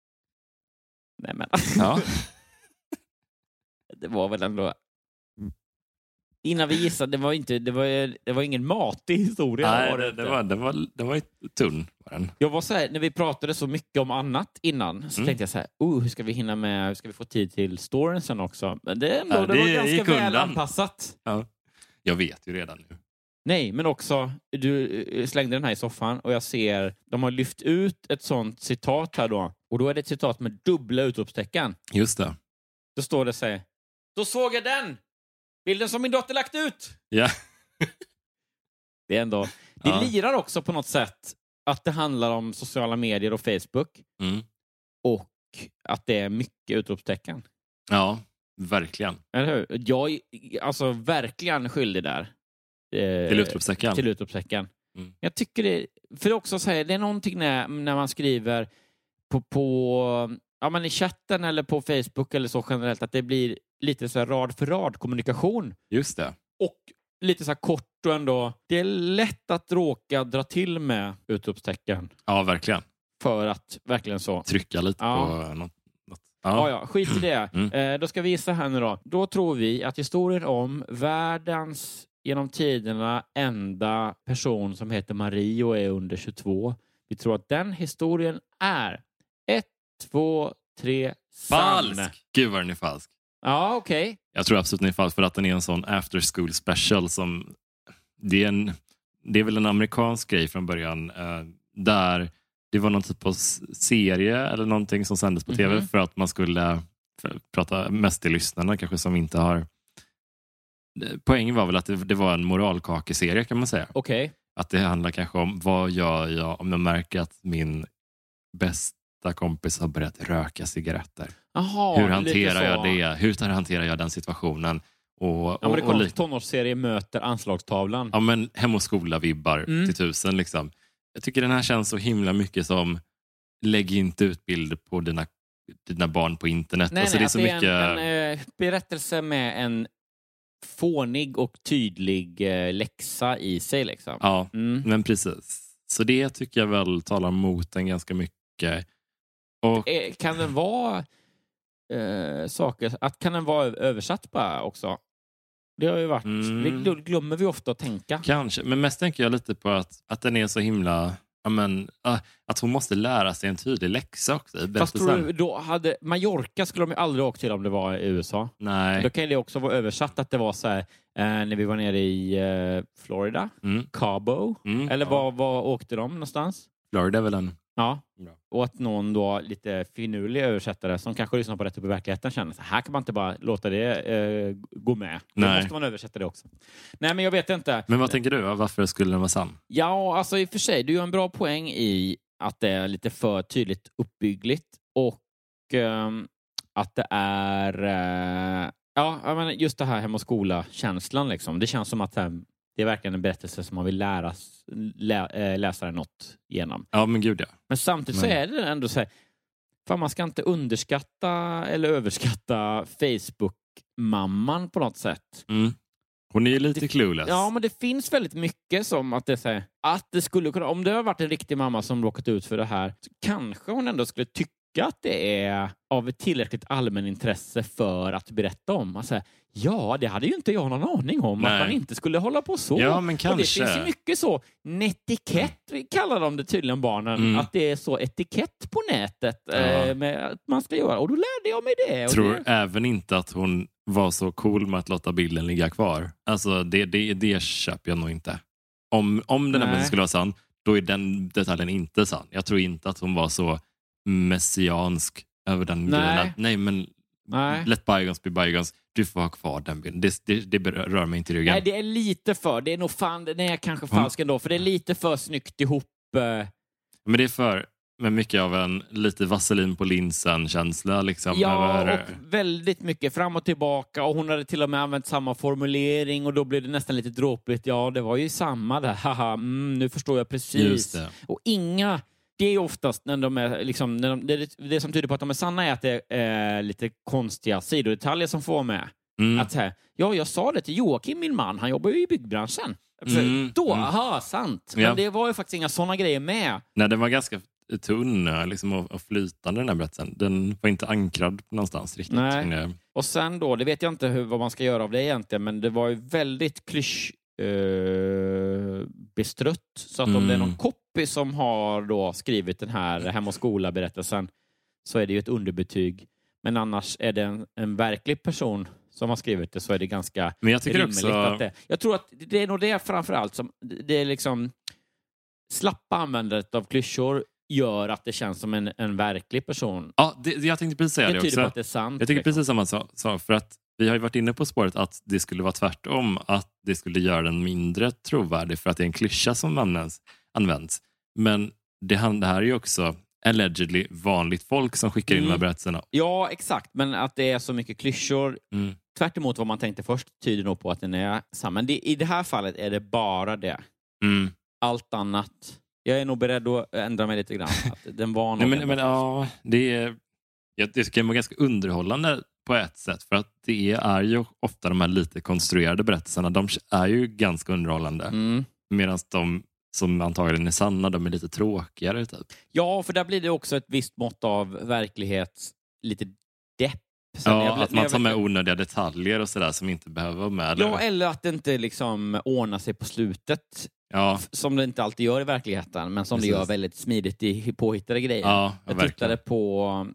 Nej, men Ja. det var väl ändå... Innan vi gissade, det var, inte, det var, det var ingen matig historia. Nej, var det det, inte. det, var, det, var, det var tunn. Var den. Jag var så här, när vi pratade så mycket om annat innan så Mm. tänkte jag så här, oh, hur ska vi hinna med, hur ska vi få tid till storyn sen också? Men det, är ändå, Ja, det, det var gick ganska väl undan. anpassat. Ja. Jag vet ju redan nu. Nej, men också, du slängde den här i soffan och jag ser, de har lyft ut ett sånt citat här då. Och då är det ett citat med dubbla utropstecken. Just det. Då står det så här: då såg jag den! Bilden som min dotter lagt ut! Ja. Det är ändå, det Ja. lirar också på något sätt att det handlar om sociala medier och Facebook. Mm. Och att det är mycket utropstecken. Ja, verkligen. Eller hur? Jag är alltså verkligen skyldig där. Eh, Till utropstecken. Till utropstecken. Mm. Jag tycker det, för det också så här, det är någonting när, när man skriver på, på ja, men i chatten eller på Facebook eller så generellt, att det blir lite så här rad för rad kommunikation. Just det. Och lite så här kort och ändå, det är lätt att råka dra till med utropstecken. Ja, verkligen. För att verkligen så Trycka lite ja. på något. något. Ja, ja, skit i det. Mm. Eh, då ska vi gissa här nu då. Då tror vi att historien om världens genom tiderna enda person som heter Marie och är under tjugotvå. Vi tror att den historien är ett, två, tre, sann. Falsk! Gud vad den är falsk. Ja, okej. Okay. Jag tror absolut den är falsk för att den är en sån after school special som det är, en, det är väl en amerikansk grej från början eh, där det var någon typ av serie eller någonting som sändes på Mm-hmm. tv för att man skulle för, prata mest till lyssnarna kanske som inte har. Poängen var väl att det, det var en moralkakeserie kan man säga. Okej. Okay. Att det handlar kanske om vad gör jag om jag märker att min bästa kompis har börjat röka cigaretter. Aha, hur hanterar jag det? Hur hanterar jag den situationen? Och, amerikansk och, och tonårsserie möter anslagstavlan. Ja, men hem och skola-vibbar Mm. till tusen liksom. Jag tycker den här känns så himla mycket som lägg inte ut bilder på dina, dina barn på internet. Nej, alltså, nej, det är så det är mycket... en, en eh, berättelse med en fånig och tydlig eh, läxa i sig liksom. Ja, Mm. men precis. Så det tycker jag väl talar mot den ganska mycket. Och Eh, Kan den vara eh, saker, att kan den vara översatt bara också? Det har ju varit, Mm. det gl- glömmer vi ofta att tänka. kanske, men mest tänker jag lite på att, att den är så himla... Ja, men, äh, att hon måste lära sig en tydlig läxa också i Fast berättelsen. tror du, då hade, Mallorca skulle de ju aldrig åkt till om det var i U S A. Nej. Då kan det också vara översatt att det var så här, eh, när vi var nere i eh, Florida, Mm. Cabo, Mm. eller Ja. var, var åkte de någonstans? Florida är väl en... Ja. Bra. Och att någon då lite finurlig översättare som kanske lyssnar på Rätt upp i verkligheten känner så här kan man inte bara låta det eh, gå med. Då Nej. måste man översätta det också. Nej, men jag vet inte. Men vad tänker du? Varför skulle den vara sann? Ja, alltså i och för sig, du har en bra poäng i att det är lite för tydligt uppbyggligt och ehm, att det är eh, ja, jag menar, just det här hem och skola-känslan liksom. Det känns som att eh, det är verkligen en berättelse som man vill lära lä, äh, läsaren något genom. Ja, men gud ja. Men samtidigt så Men- är det ändå så här, fan, man ska inte underskatta eller överskatta Facebook-mamman på något sätt. Mm. Hon är ju lite clueless. Ja, men det finns väldigt mycket som att det, så här, att det skulle kunna, om det har varit en riktig mamma som råkat ut för det här, så kanske hon ändå skulle tycka att det är av ett tillräckligt allmänintresse för att berätta om. Alltså, ja, det hade ju inte jag någon aning om. Nej. Att man inte skulle hålla på så. Ja, men Och det kanske. finns ju mycket så. Netikett kallar de det tydligen barnen. Mm. Att det är så etikett på nätet. Ja. Eh, med att man ska göra. Och då lärde jag mig det. Jag Och tror det... även inte att hon var så cool med att låta bilden ligga kvar. Alltså det, det, det köper jag nog inte. Om, om den här Nej. bilden skulle vara sann, då är den detaljen inte sann. Jag tror inte att hon var så messiansk över den Nej. grejen. Att, nej, men Nej. let bygons be bygons. Du får ha kvar den bilden. Det, det, det berör mig inte i ryggen. Nej, det är lite för. Det är nog fan, det är kanske Mm. falskt ändå. För det är lite för snyggt ihop. Eh, Men det är för med mycket av en lite vaselin på linsen-känsla. Liksom, Ja, över, och väldigt mycket fram och tillbaka. Och hon hade till och med använt samma formulering. Och då blev det nästan lite dråpligt. Ja, det var ju samma där. Haha, mm, nu förstår jag precis. Just det. Och inga... Det är ju oftast när de är liksom, när de, det, det som tyder på att de är sanna är att det är lite konstiga sidodetaljer som får med. Mm. Att här, ja, jag sa det till Joakim, min man. Han jobbar ju i byggbranschen. Mm, Då, mm. aha, sant. Men Ja. det var ju faktiskt inga såna grejer med. Nej, den var ganska tunn liksom, och, och flytande den här berättelsen. Den var inte ankrad någonstans riktigt. Nej. Men, Och sen då, det vet jag inte hur, vad man ska göra av det egentligen, men det var ju väldigt klysch eh, bestrött. Så att om Mm. det är någon copy som har då skrivit den här Hem och skola-berättelsen så är det ju ett underbetyg. Men annars är det en, en verklig person som har skrivit det så är det ganska Men jag tycker rimligt också... att det... Jag tror att det är nog det framförallt som... Det är liksom... Slappa användandet av klyschor gör att det känns som en, en verklig person. Ja, det, jag tänkte precis säga det det tyder också. på att det är sant. Jag tycker liksom. precis samma sak. Så, för att vi har ju varit inne på spåret att det skulle vara tvärtom. Att det skulle göra den mindre trovärdig för att det är en klyscha som används. används. Men det, det här är ju också allegedly vanligt folk som skickar in Mm. de här berättelserna. Ja, exakt. Men att det är så mycket klyschor, Mm. tvärt emot vad man tänkte först, tyder nog på att den är sann. Men det, i det här fallet är det bara det. Mm. Allt annat... Jag är nog beredd att ändra mig lite grann. Att den var Nej, nog men, men ja, det är... Jag tycker det var ganska underhållande på ett sätt. För att det är ju ofta de här lite konstruerade berättelserna. De är ju ganska underhållande. Mm. Medan de som antagligen är sanna, de är lite tråkigare. Typ. Ja, för där blir det också ett visst mått av verklighet, lite depp. Sen Ja, jag, att man tar med onödiga detaljer och sådär som inte behöver vara med. Ja, eller att det inte liksom ordnar sig på slutet. Ja. Som det inte alltid gör i verkligheten, men som Precis. det gör väldigt smidigt i påhittade grejer. Ja, jag verkligen. tittade på...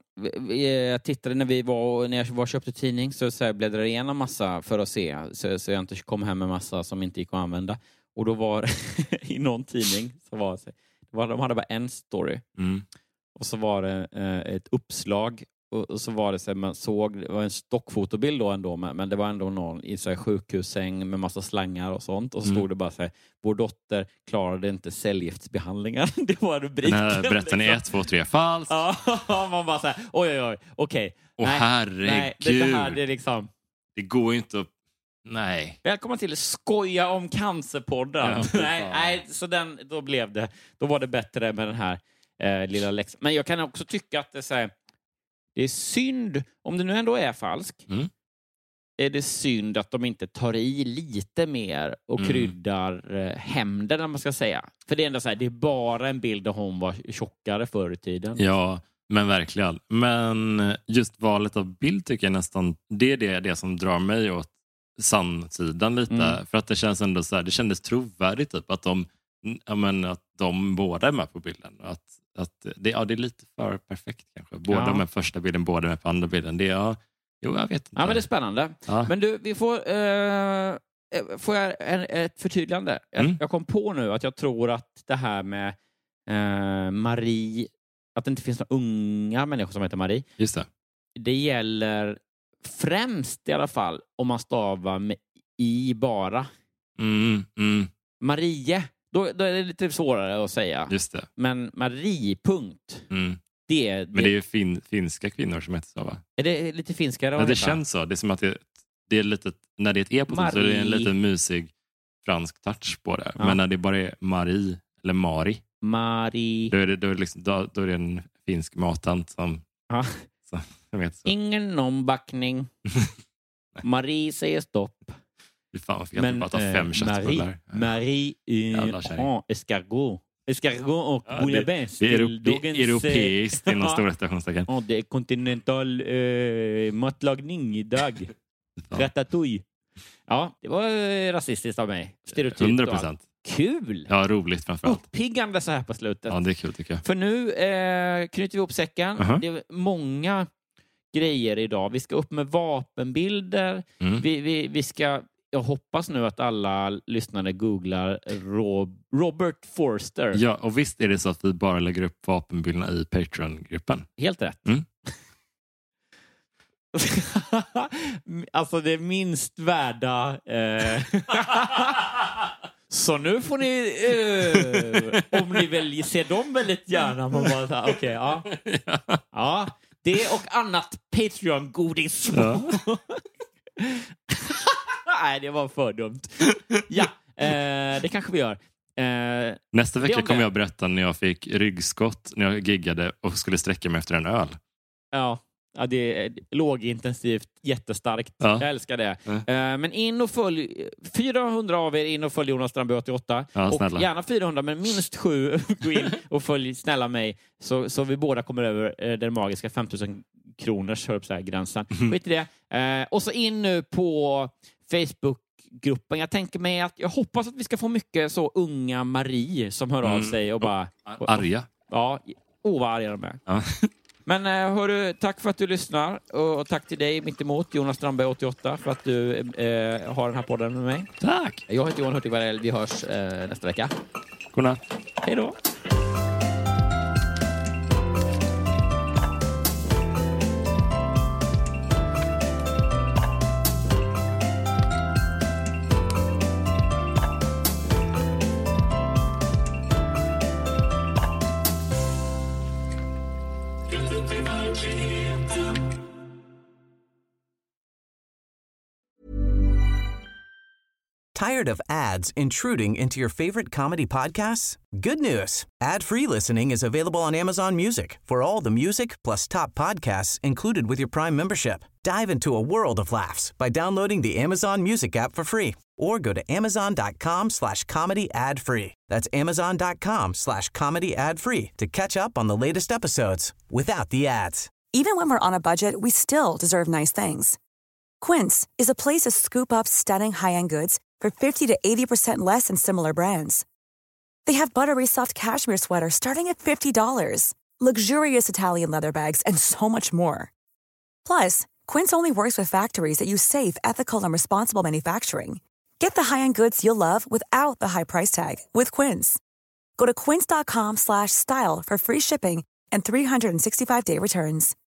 Jag tittade när vi var när jag var och köpte tidning, så, så jag bläddrade igenom massa för att se, så, så jag inte kom hem med massa som inte gick att använda. Och då var i någon tidning så var det, det var, de hade bara en story. Mm. Och så var det eh, ett uppslag. Och, och så var det så här, man såg, det var en stockfotobild då ändå, men, men det var ändå någon i så här sjukhussäng med massa slangar och sånt. Och så Mm. stod det bara så här: vår dotter klarade inte cellgiftsbehandlingar. Det var rubriken. Den här berättelsen är ett, två, tre falskt. Ja, man bara så här, oj oj oj, okej. Åh, nej, herregud. nej, det, det här det är liksom... Det går ju inte att... Nej. Välkommen till Skoja om cancerpodden. Ja, nej, nej, så den, då blev det, då var det bättre med den här eh, lilla läxan. Men jag kan också tycka att det, så här, det är synd, om det nu ändå är falsk, Mm. är det synd att de inte tar i lite mer och Mm. kryddar eh, hämnden, om man ska säga. För det är ändå så här, det är bara en bild där hon var tjockare förr i tiden. Ja, men verkligen. Men just valet av bild tycker jag nästan, det är det, det som drar mig åt sannsidan lite. Mm. För att det känns ändå så här, det kändes trovärdigt typ att de, ja, men, att de båda är med på bilden. Att, att det, ja, det är lite för perfekt kanske. Båda Ja. med första bilden, båda med på andra bilden. Det är, ja, jo, jag vet inte. Ja, men det är spännande. Ja. Men du, vi får... Eh, får jag en, ett förtydligande? Jag, Mm. jag kom på nu att jag tror att det här med eh, Marie, att det inte finns några unga människor som heter Marie, Just det. det gäller främst i alla fall om man stavar med i bara. Mm, mm, Marie, då, då är det lite svårare att säga. just det. Men Marie, punkt. Mm. Det, det, Men det är ju fin, finska kvinnor som heter så, va? är det lite finskare? Ja, att det heta? känns så. Det är som att det, det är lite, när det är ett e på så är det en Marie. lite mysig fransk touch på det. Ja. Men när det bara är Marie eller Mari, Marie. då är det, då är det, liksom, då, då är det en finsk matant som, Ja. som, som heter så. Ingen ombackning. Marie säger stopp. Fy fan, varför kan jag inte bara ta fem eh, köttbullar? Marie, Marie Jävla eh, tjej. prend escargot. Escargot och Ja, bouillabaisse. det, det, är till euro, det är dagens, europeiskt eh, inom ja. stora citationstecken. Ja, det är kontinental eh, matlagning idag. Ratatouille. Ja, det var eh, rasistiskt av mig. Stereotypt. hundra och allt. procent. Kul! Ja, roligt framförallt. Uppiggande så här på slutet. Ja, det är kul tycker jag. För nu eh, knyter vi ihop säcken. Uh-huh. Det är många grejer idag. Vi ska upp med vapenbilder. Mm. Vi, vi, vi ska... Jag hoppas nu att alla lyssnare googlar Rob, Robert Forster. Ja, och visst är det så att vi bara lägger upp vapenbilderna i Patreon-gruppen. Helt rätt. Mm. Alltså det minst värda... Eh... Så nu får ni... Eh... Om ni vill se dem väldigt gärna. Man bara så här, okej, ja. Ja, det och annat Patreon-godis. Ja. Nej, det var för dumt. Ja, eh, det kanske vi gör. Eh, Nästa Det vecka om kommer det. jag berätta när jag fick ryggskott när jag giggade och skulle sträcka mig efter en öl. ja, ja, det är lågintensivt, jättestarkt. Ja. Jag älskar det. Ja. Eh, men in och följ... fyrahundra av er in och följ Jonas Strandberg åttioåtta. Ja, och snälla. gärna fyrahundra, men minst sju gå in och följ snälla mig. Så, så vi båda kommer över eh, den magiska femtusen kronors hör upp så här, gränsen. Mm. Skit i det. Eh, och så in nu på Facebookgruppen. Jag tänker mig att jag hoppas att vi ska få mycket så unga Marie som hör av Mm. sig och bara... Arga. Ja, oh vad arga de är. Ja. Men eh, hörru, tack för att du lyssnar. Och tack till dig mitt emot, Jonas Strandberg åttioåtta, för att du eh, har den här podden med mig. Tack! Jag heter Johan Hurtig Varell. Vi hörs eh, nästa vecka. Godnatt. Hej då! Tired of ads intruding into your favorite comedy podcasts? Good news. Ad-free listening is available on Amazon Music for all the music plus top podcasts included with your Prime membership. Dive into a world of laughs by downloading the Amazon Music app for free or go to amazon.com slash comedy ad free. That's amazon.com slash comedy ad free to catch up on the latest episodes without the ads. Even when we're on a budget, we still deserve nice things. Quince is a place to scoop up stunning high-end goods for fifty to eighty percent less than similar brands. They have buttery soft cashmere sweaters starting at fifty dollars, luxurious Italian leather bags, and so much more. Plus, Quince only works with factories that use safe, ethical, and responsible manufacturing. Get the high-end goods you'll love without the high price tag with Quince. Go to quince.com slash style for free shipping and three sixty-five day returns.